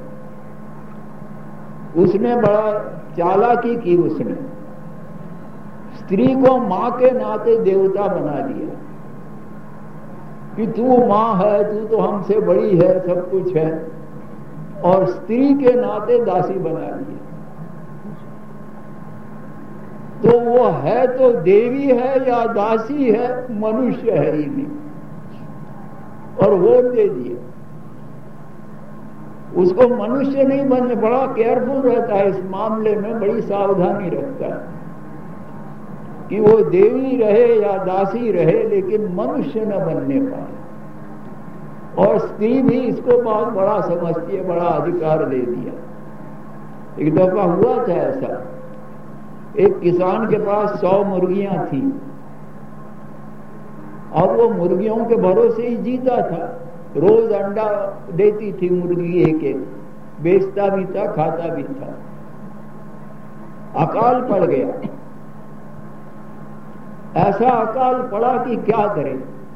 उसने बड़ा चालाकी की, उसने स्त्री को मां के नाते देवता बना दिया कि तू मां है, तू तो हमसे बड़ी है, सब कुछ है, और स्त्री के नाते दासी बना दिया। तो वो है तो देवी है या दासी है, मनुष्य है ही नहीं, और वोट दे दिए। उसको मनुष्य नहीं बनने, बड़ा केयरफुल रहता है इस मामले में, बड़ी सावधानी रखता है कि वो देवी रहे या दासी रहे, लेकिन मनुष्य न बनने पाए। और स्त्री भी इसको बहुत बड़ा समझती है, बड़ा अधिकार दे दिया। एक दफा हुआ था ऐसा, एक किसान के पास 100 मुर्गियां थी। अब वो मुर्गियों के भरोसे ही जीता था, रोज अंडा देती थी मुर्गी एक एक, बेचता भी था, खाता भी था। अकाल पड़ गया, ऐसा अकाल पड़ा कि क्या करे।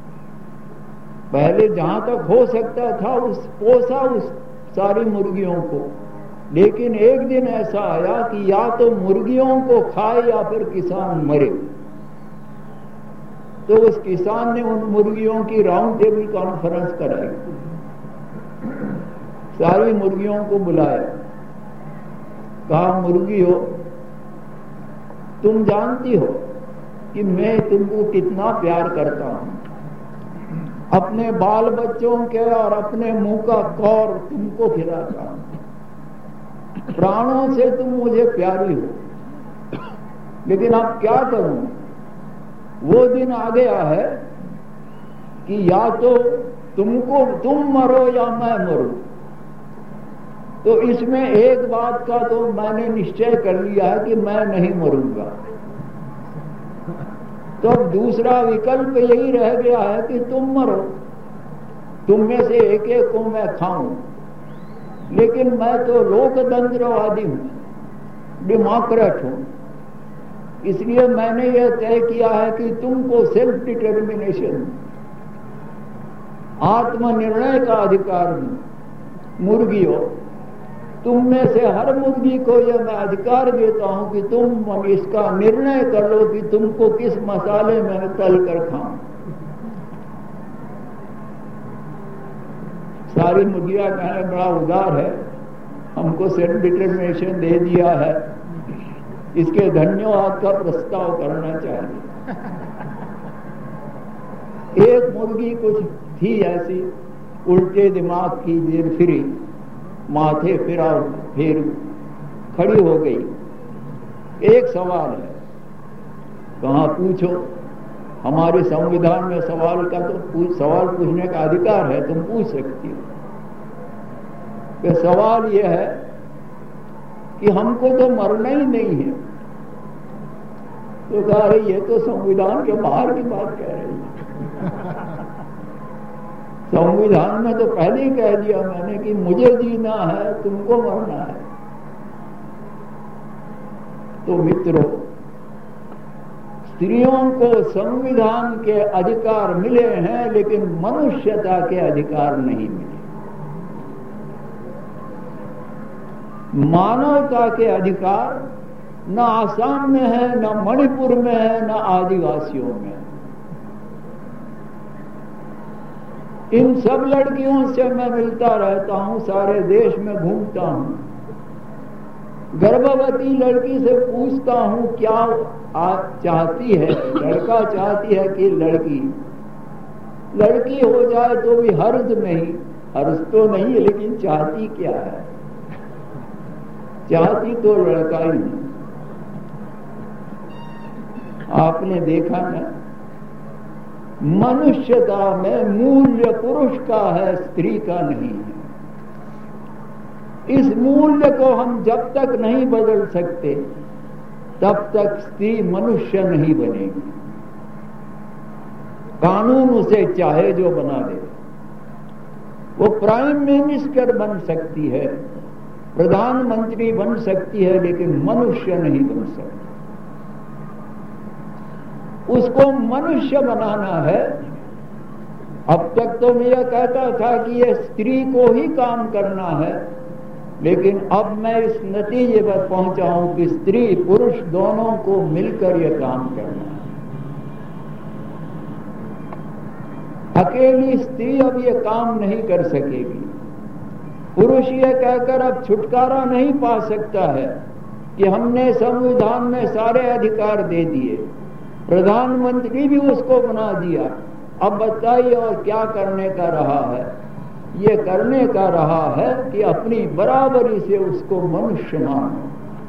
पहले जहां तक हो सकता था पोसा उस सारी मुर्गियों को, लेकिन एक दिन ऐसा आया कि या तो मुर्गियों को खाए या फिर किसान मरे। तो उस किसान ने उन मुर्गियों की राउंड टेबल कॉन्फ्रेंस कराई, सारी मुर्गियों को बुलाया, कहा मुर्गियों, तुम जानती हो कि मैं तुमको कितना प्यार करता हूं, अपने बाल बच्चों के और अपने मुंह का कौर तुमको खिलाता हूं, प्राणों से तुम मुझे प्यारी हो, लेकिन अब क्या करूं, वो दिन आ गया है कि या तो तुम मरो या मैं मरूं। तो इसमें एक बात का तो मैंने निश्चय कर लिया है कि मैं नहीं मरूंगा। तो अब दूसरा विकल्प यही रह गया है कि तुम मरो, तुम में से एक एक को मैं खाऊं, लेकिन मैं तो लोकतंत्रवादी हूं, डेमोक्रेट हूं, इसलिए मैंने यह तय किया है कि तुमको सेल्फ डिटर्मिनेशन, आत्मनिर्णय का अधिकार दूं। मुर्गियों, तुम में से हर मुर्गी को यह मैं अधिकार देता हूं कि तुम इसका निर्णय कर लो कि तुमको किस मसाले में तल कर खाऊं। सारी मुर्गियां कहने बड़ा उदार है, हमको सेल्फ डिटर्मिनेशन दे दिया है, इसके धन्यवाद का प्रस्ताव करना चाहिए। एक मुर्गी कुछ थी ऐसी, उल्टे दिमाग की, देर फिरी, माथे फिरा, फिर खड़ी हो गई। एक सवाल है, कहाँ पूछो, हमारे संविधान में सवाल पूछने का अधिकार है, तुम पूछ सकती हो। कि सवाल यह है कि हमको तो मरना ही नहीं है। तो कह रही, ये तो संविधान के बाहर की बात कह रही है। संविधान में तो पहले ही कह दिया मैंने कि मुझे जीना है, तुमको मरना है। तो मित्रों, स्त्रियों को संविधान के अधिकार मिले हैं, लेकिन मनुष्यता के अधिकार नहीं मिले। मानवता के अधिकार न आसाम में है, न मणिपुर में है, न आदिवासियों में। इन सब लड़कियों से मैं मिलता रहता हूं, सारे देश में घूमता हूं, गर्भवती लड़की से पूछता हूं क्या चाहती है, लड़का चाहती है कि लड़की। लड़की हो जाए तो भी हर्ज नहीं, हर्ज तो नहीं है, लेकिन चाहती क्या है। चाहती तो लड़का ही। आपने देखा ना, मनुष्यता में मूल्य पुरुष का है, स्त्री का नहीं है। इस मूल्य को हम जब तक नहीं बदल सकते तब तक स्त्री मनुष्य नहीं बनेगी। कानून उसे चाहे जो बना दे, वो प्राइम मिनिस्टर बन सकती है, प्रधानमंत्री बन सकती है, लेकिन मनुष्य नहीं बन सकती। उसको मनुष्य बनाना है। अब तक तो मैं यह कहता था कि यह स्त्री को ही काम करना है, लेकिन अब मैं इस नतीजे पर पहुंचा हूं कि स्त्री पुरुष दोनों को मिलकर यह काम करना है। अकेली स्त्री अब यह काम नहीं कर सकेगी। पुरुष यह कहकर अब छुटकारा नहीं पा सकता है कि हमने संविधान में सारे अधिकार दे दिए, प्रधानमंत्री भी उसको बना दिया, अब बताइए और क्या करने का रहा है? ये करने का रहा है कि अपनी बराबरी से उसको मनुष्य मानो।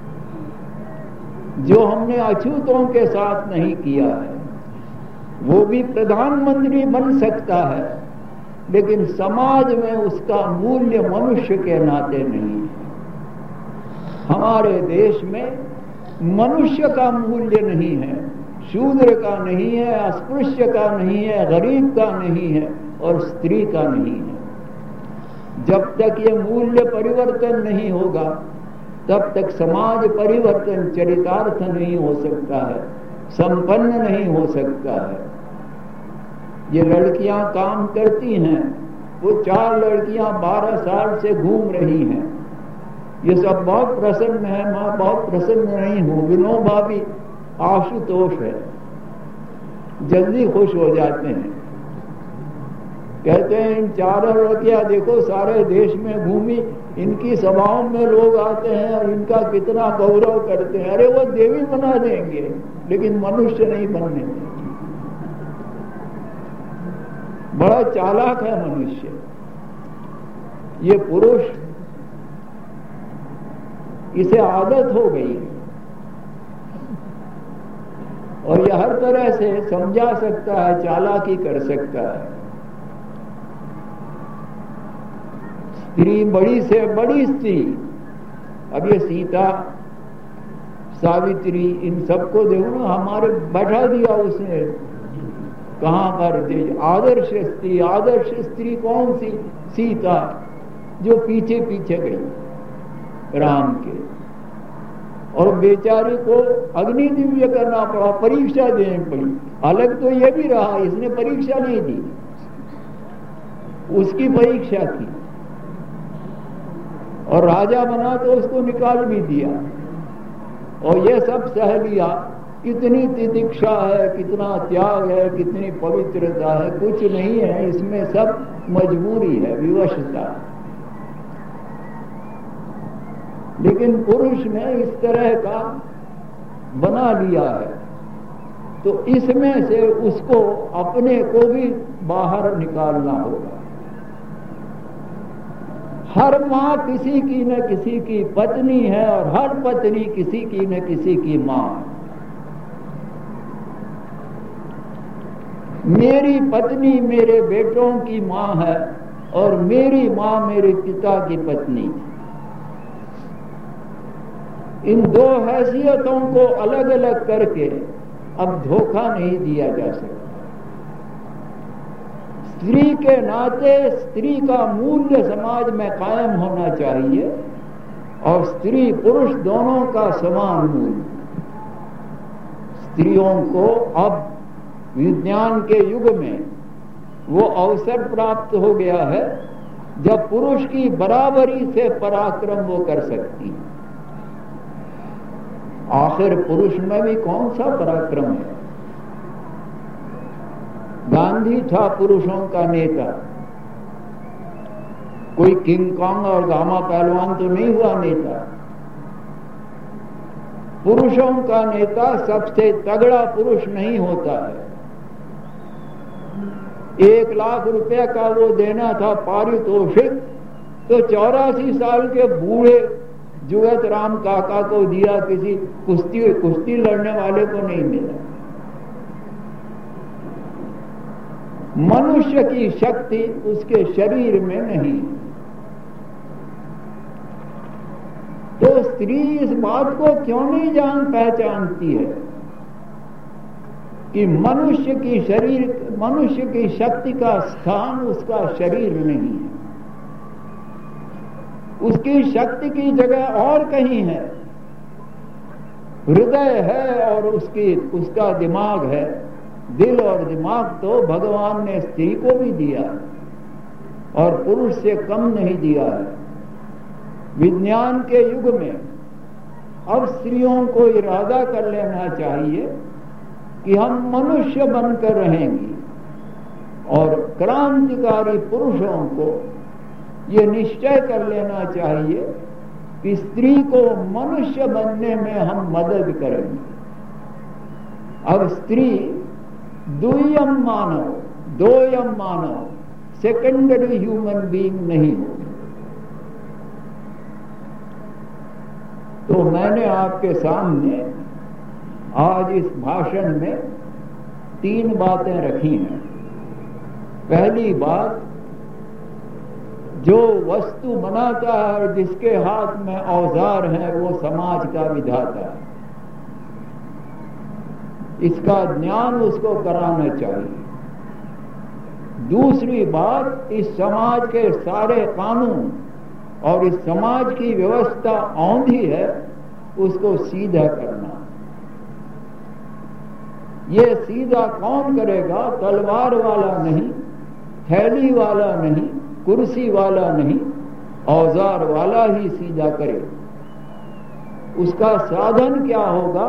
जो हमने अछूतों के साथ नहीं किया है, वो भी प्रधानमंत्री बन सकता है, लेकिन समाज में उसका मूल्य मनुष्य के नाते नहीं है। हमारे देश में मनुष्य का मूल्य नहीं है, शूद्र का नहीं है, अस्पृश्य का नहीं है, गरीब का नहीं है और स्त्री का नहीं है। जब तक ये मूल्य परिवर्तन नहीं होगा तब तक समाज परिवर्तन चरितार्थ नहीं हो सकता है, संपन्न नहीं हो सकता है। ये लड़कियां काम करती हैं, वो 4 लड़कियां 12 साल से घूम रही हैं। ये सब बहुत प्रसन्न है, मैं बहुत प्रसन्न नहीं हूं। विनोबा भी आशुतोष है, जल्दी खुश हो जाते हैं। कहते हैं इन 4 लड़कियां देखो सारे देश में घूमी, इनकी सभाओं में लोग आते हैं और इनका कितना गौरव करते हैं। अरे वो देवी बना देंगे लेकिन मनुष्य नहीं बनने देंगे। बड़ा चालाक है मनुष्य। ये पुरुष, इसे आदत हो गई और यह हर तरह से समझा सकता है, चालाकी कर सकता है। स्त्री बड़ी से बड़ी स्त्री, अब ये सीता, सावित्री, इन सबको देखो ना, हमारे बैठा दिया उसने कहां पर? आदर्श स्त्री। आदर्श स्त्री कौन सी? सीता, जो पीछे पीछे गई राम के, और बेचारी को अग्नि दिव्य करना पड़ा, परीक्षा देनी पड़ी। अलग तो यह भी रहा, इसने परीक्षा नहीं दी, उसकी परीक्षा थी, और राजा बना तो उसको निकाल भी दिया। और यह सब सह लिया। कितनी तितिक्षा है, कितना त्याग है, कितनी पवित्रता है, कुछ नहीं है इसमें, सब मजबूरी है, विवशता। लेकिन पुरुष ने इस तरह का बना लिया है, तो इसमें से उसको अपने को भी बाहर निकालना होगा। हर माँ किसी की न किसी की पत्नी है और हर पत्नी किसी की न किसी की माँ है। मेरी पत्नी मेरे बेटों की माँ है और मेरी माँ मेरे पिता की पत्नी। इन 2 हैसियतों को अलग अलग करके अब धोखा नहीं दिया जा सकता। स्त्री के नाते स्त्री का मूल्य समाज में कायम होना चाहिए और स्त्री पुरुष दोनों का समान मूल्य। स्त्रियों को अब विज्ञान के युग में वो अवसर प्राप्त हो गया है जब पुरुष की बराबरी से पराक्रम वो कर सकती है। आखिर पुरुष में भी कौन सा पराक्रम है? गांधी था पुरुषों का नेता, कोई किंग कॉन्ग और गामा पहलवान तो नहीं हुआ नेता। पुरुषों का नेता सबसे तगड़ा पुरुष नहीं होता है। 1 लाख रुपए का वो देना था पारितोषिक, तो 84 साल के बूढ़े जुगत राम काका को दिया, किसी कुश्ती लड़ने वाले को नहीं मिला। मनुष्य की शक्ति उसके शरीर में नहीं। तो स्त्री इस बात को क्यों नहीं पहचानती है कि मनुष्य की शक्ति का स्थान उसका शरीर नहीं है, उसकी शक्ति की जगह और कहीं है। हृदय है और उसका दिमाग है। दिल और दिमाग तो भगवान ने स्त्री को भी दिया है और पुरुष से कम नहीं दिया है। विज्ञान के युग में अब स्त्रियों को इरादा कर लेना चाहिए कि हम मनुष्य बनकर रहेंगी, और क्रांतिकारी पुरुषों को ये निश्चय कर लेना चाहिए कि स्त्री को मनुष्य बनने में हम मदद करेंगे। अब स्त्री द्वियम मानव, दोयम मानव, सेकेंडरी ह्यूमन बीइंग नहीं हो। तो मैंने आपके सामने आज इस भाषण में 3 बातें रखी हैं। पहली बात, जो वस्तु बनाता है और जिसके हाथ में औजार हैं वो समाज का विधाता है, इसका ज्ञान उसको कराना चाहिए। दूसरी बात, इस समाज के सारे कानून और इस समाज की व्यवस्था औंधी है, उसको सीधा करना। ये सीधा कौन करेगा? तलवार वाला नहीं, थैली वाला नहीं, कुर्सी वाला नहीं, औजार वाला ही सीधा करे। उसका साधन क्या होगा?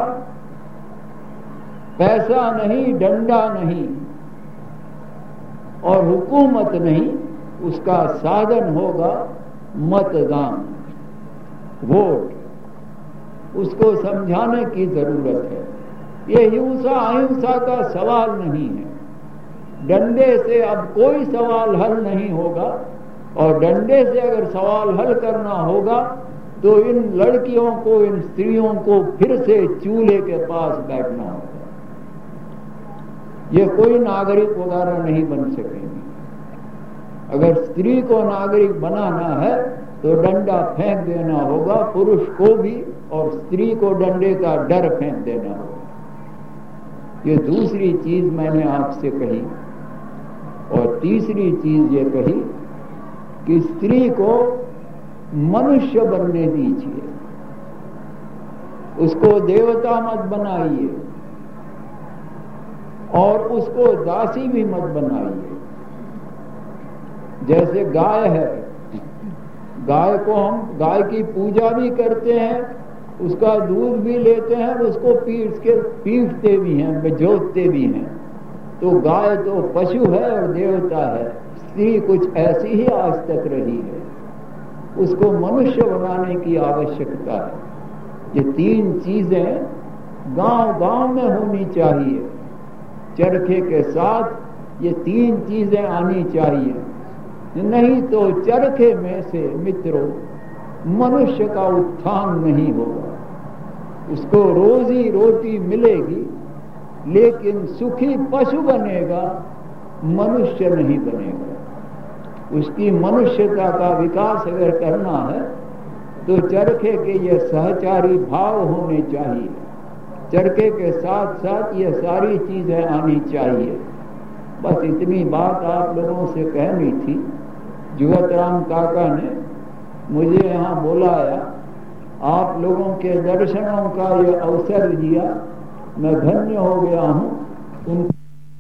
पैसा नहीं, डंडा नहीं और हुकूमत नहीं, उसका साधन होगा मतदान, वोट। उसको समझाने की जरूरत है। ये हिंसा अहिंसा का सवाल नहीं है। डंडे से अब कोई सवाल हल नहीं होगा, और डंडे से अगर सवाल हल करना होगा तो इन लड़कियों को, इन स्त्रियों को फिर से चूल्हे के पास बैठना होगा। ये कोई नागरिक वगैरह नहीं बन सकेंगे। अगर स्त्री को नागरिक बनाना है तो डंडा फेंक देना होगा, पुरुष को भी, और स्त्री को डंडे का डर फेंक देना होगा। ये दूसरी चीज मैंने आपसे कही। और तीसरी चीज ये कही कि स्त्री को मनुष्य बनने दीजिए, उसको देवता मत बनाइए और उसको दासी भी मत बनाइए। जैसे गाय है, गाय को हम गाय की पूजा भी करते हैं, उसका दूध भी लेते हैं, उसको पीटते भी हैं, जोतते भी हैं। तो गाय तो पशु है और देवता है। स्त्री कुछ ऐसी ही आज तक रही है, उसको मनुष्य बनाने की आवश्यकता है। ये 3 चीजें गांव-गांव में होनी चाहिए। चरखे के साथ ये 3 चीजें आनी चाहिए, नहीं तो चरखे में से मित्रों मनुष्य का उत्थान नहीं होगा। उसको रोजी रोटी मिलेगी, लेकिन सुखी पशु बनेगा, मनुष्य नहीं बनेगा। उसकी मनुष्यता का विकास अगर करना है तो चरखे के ये सहचारी भाव होने चाहिए। चरखे के साथ साथ ये सारी चीजें आनी चाहिए। बस इतनी बात आप लोगों से कहनी थी। जुगतराम काका ने मुझे यहाँ बुलाया, आप लोगों के दर्शनों का ये अवसर दिया, मैं धन्य हो गया हूँ।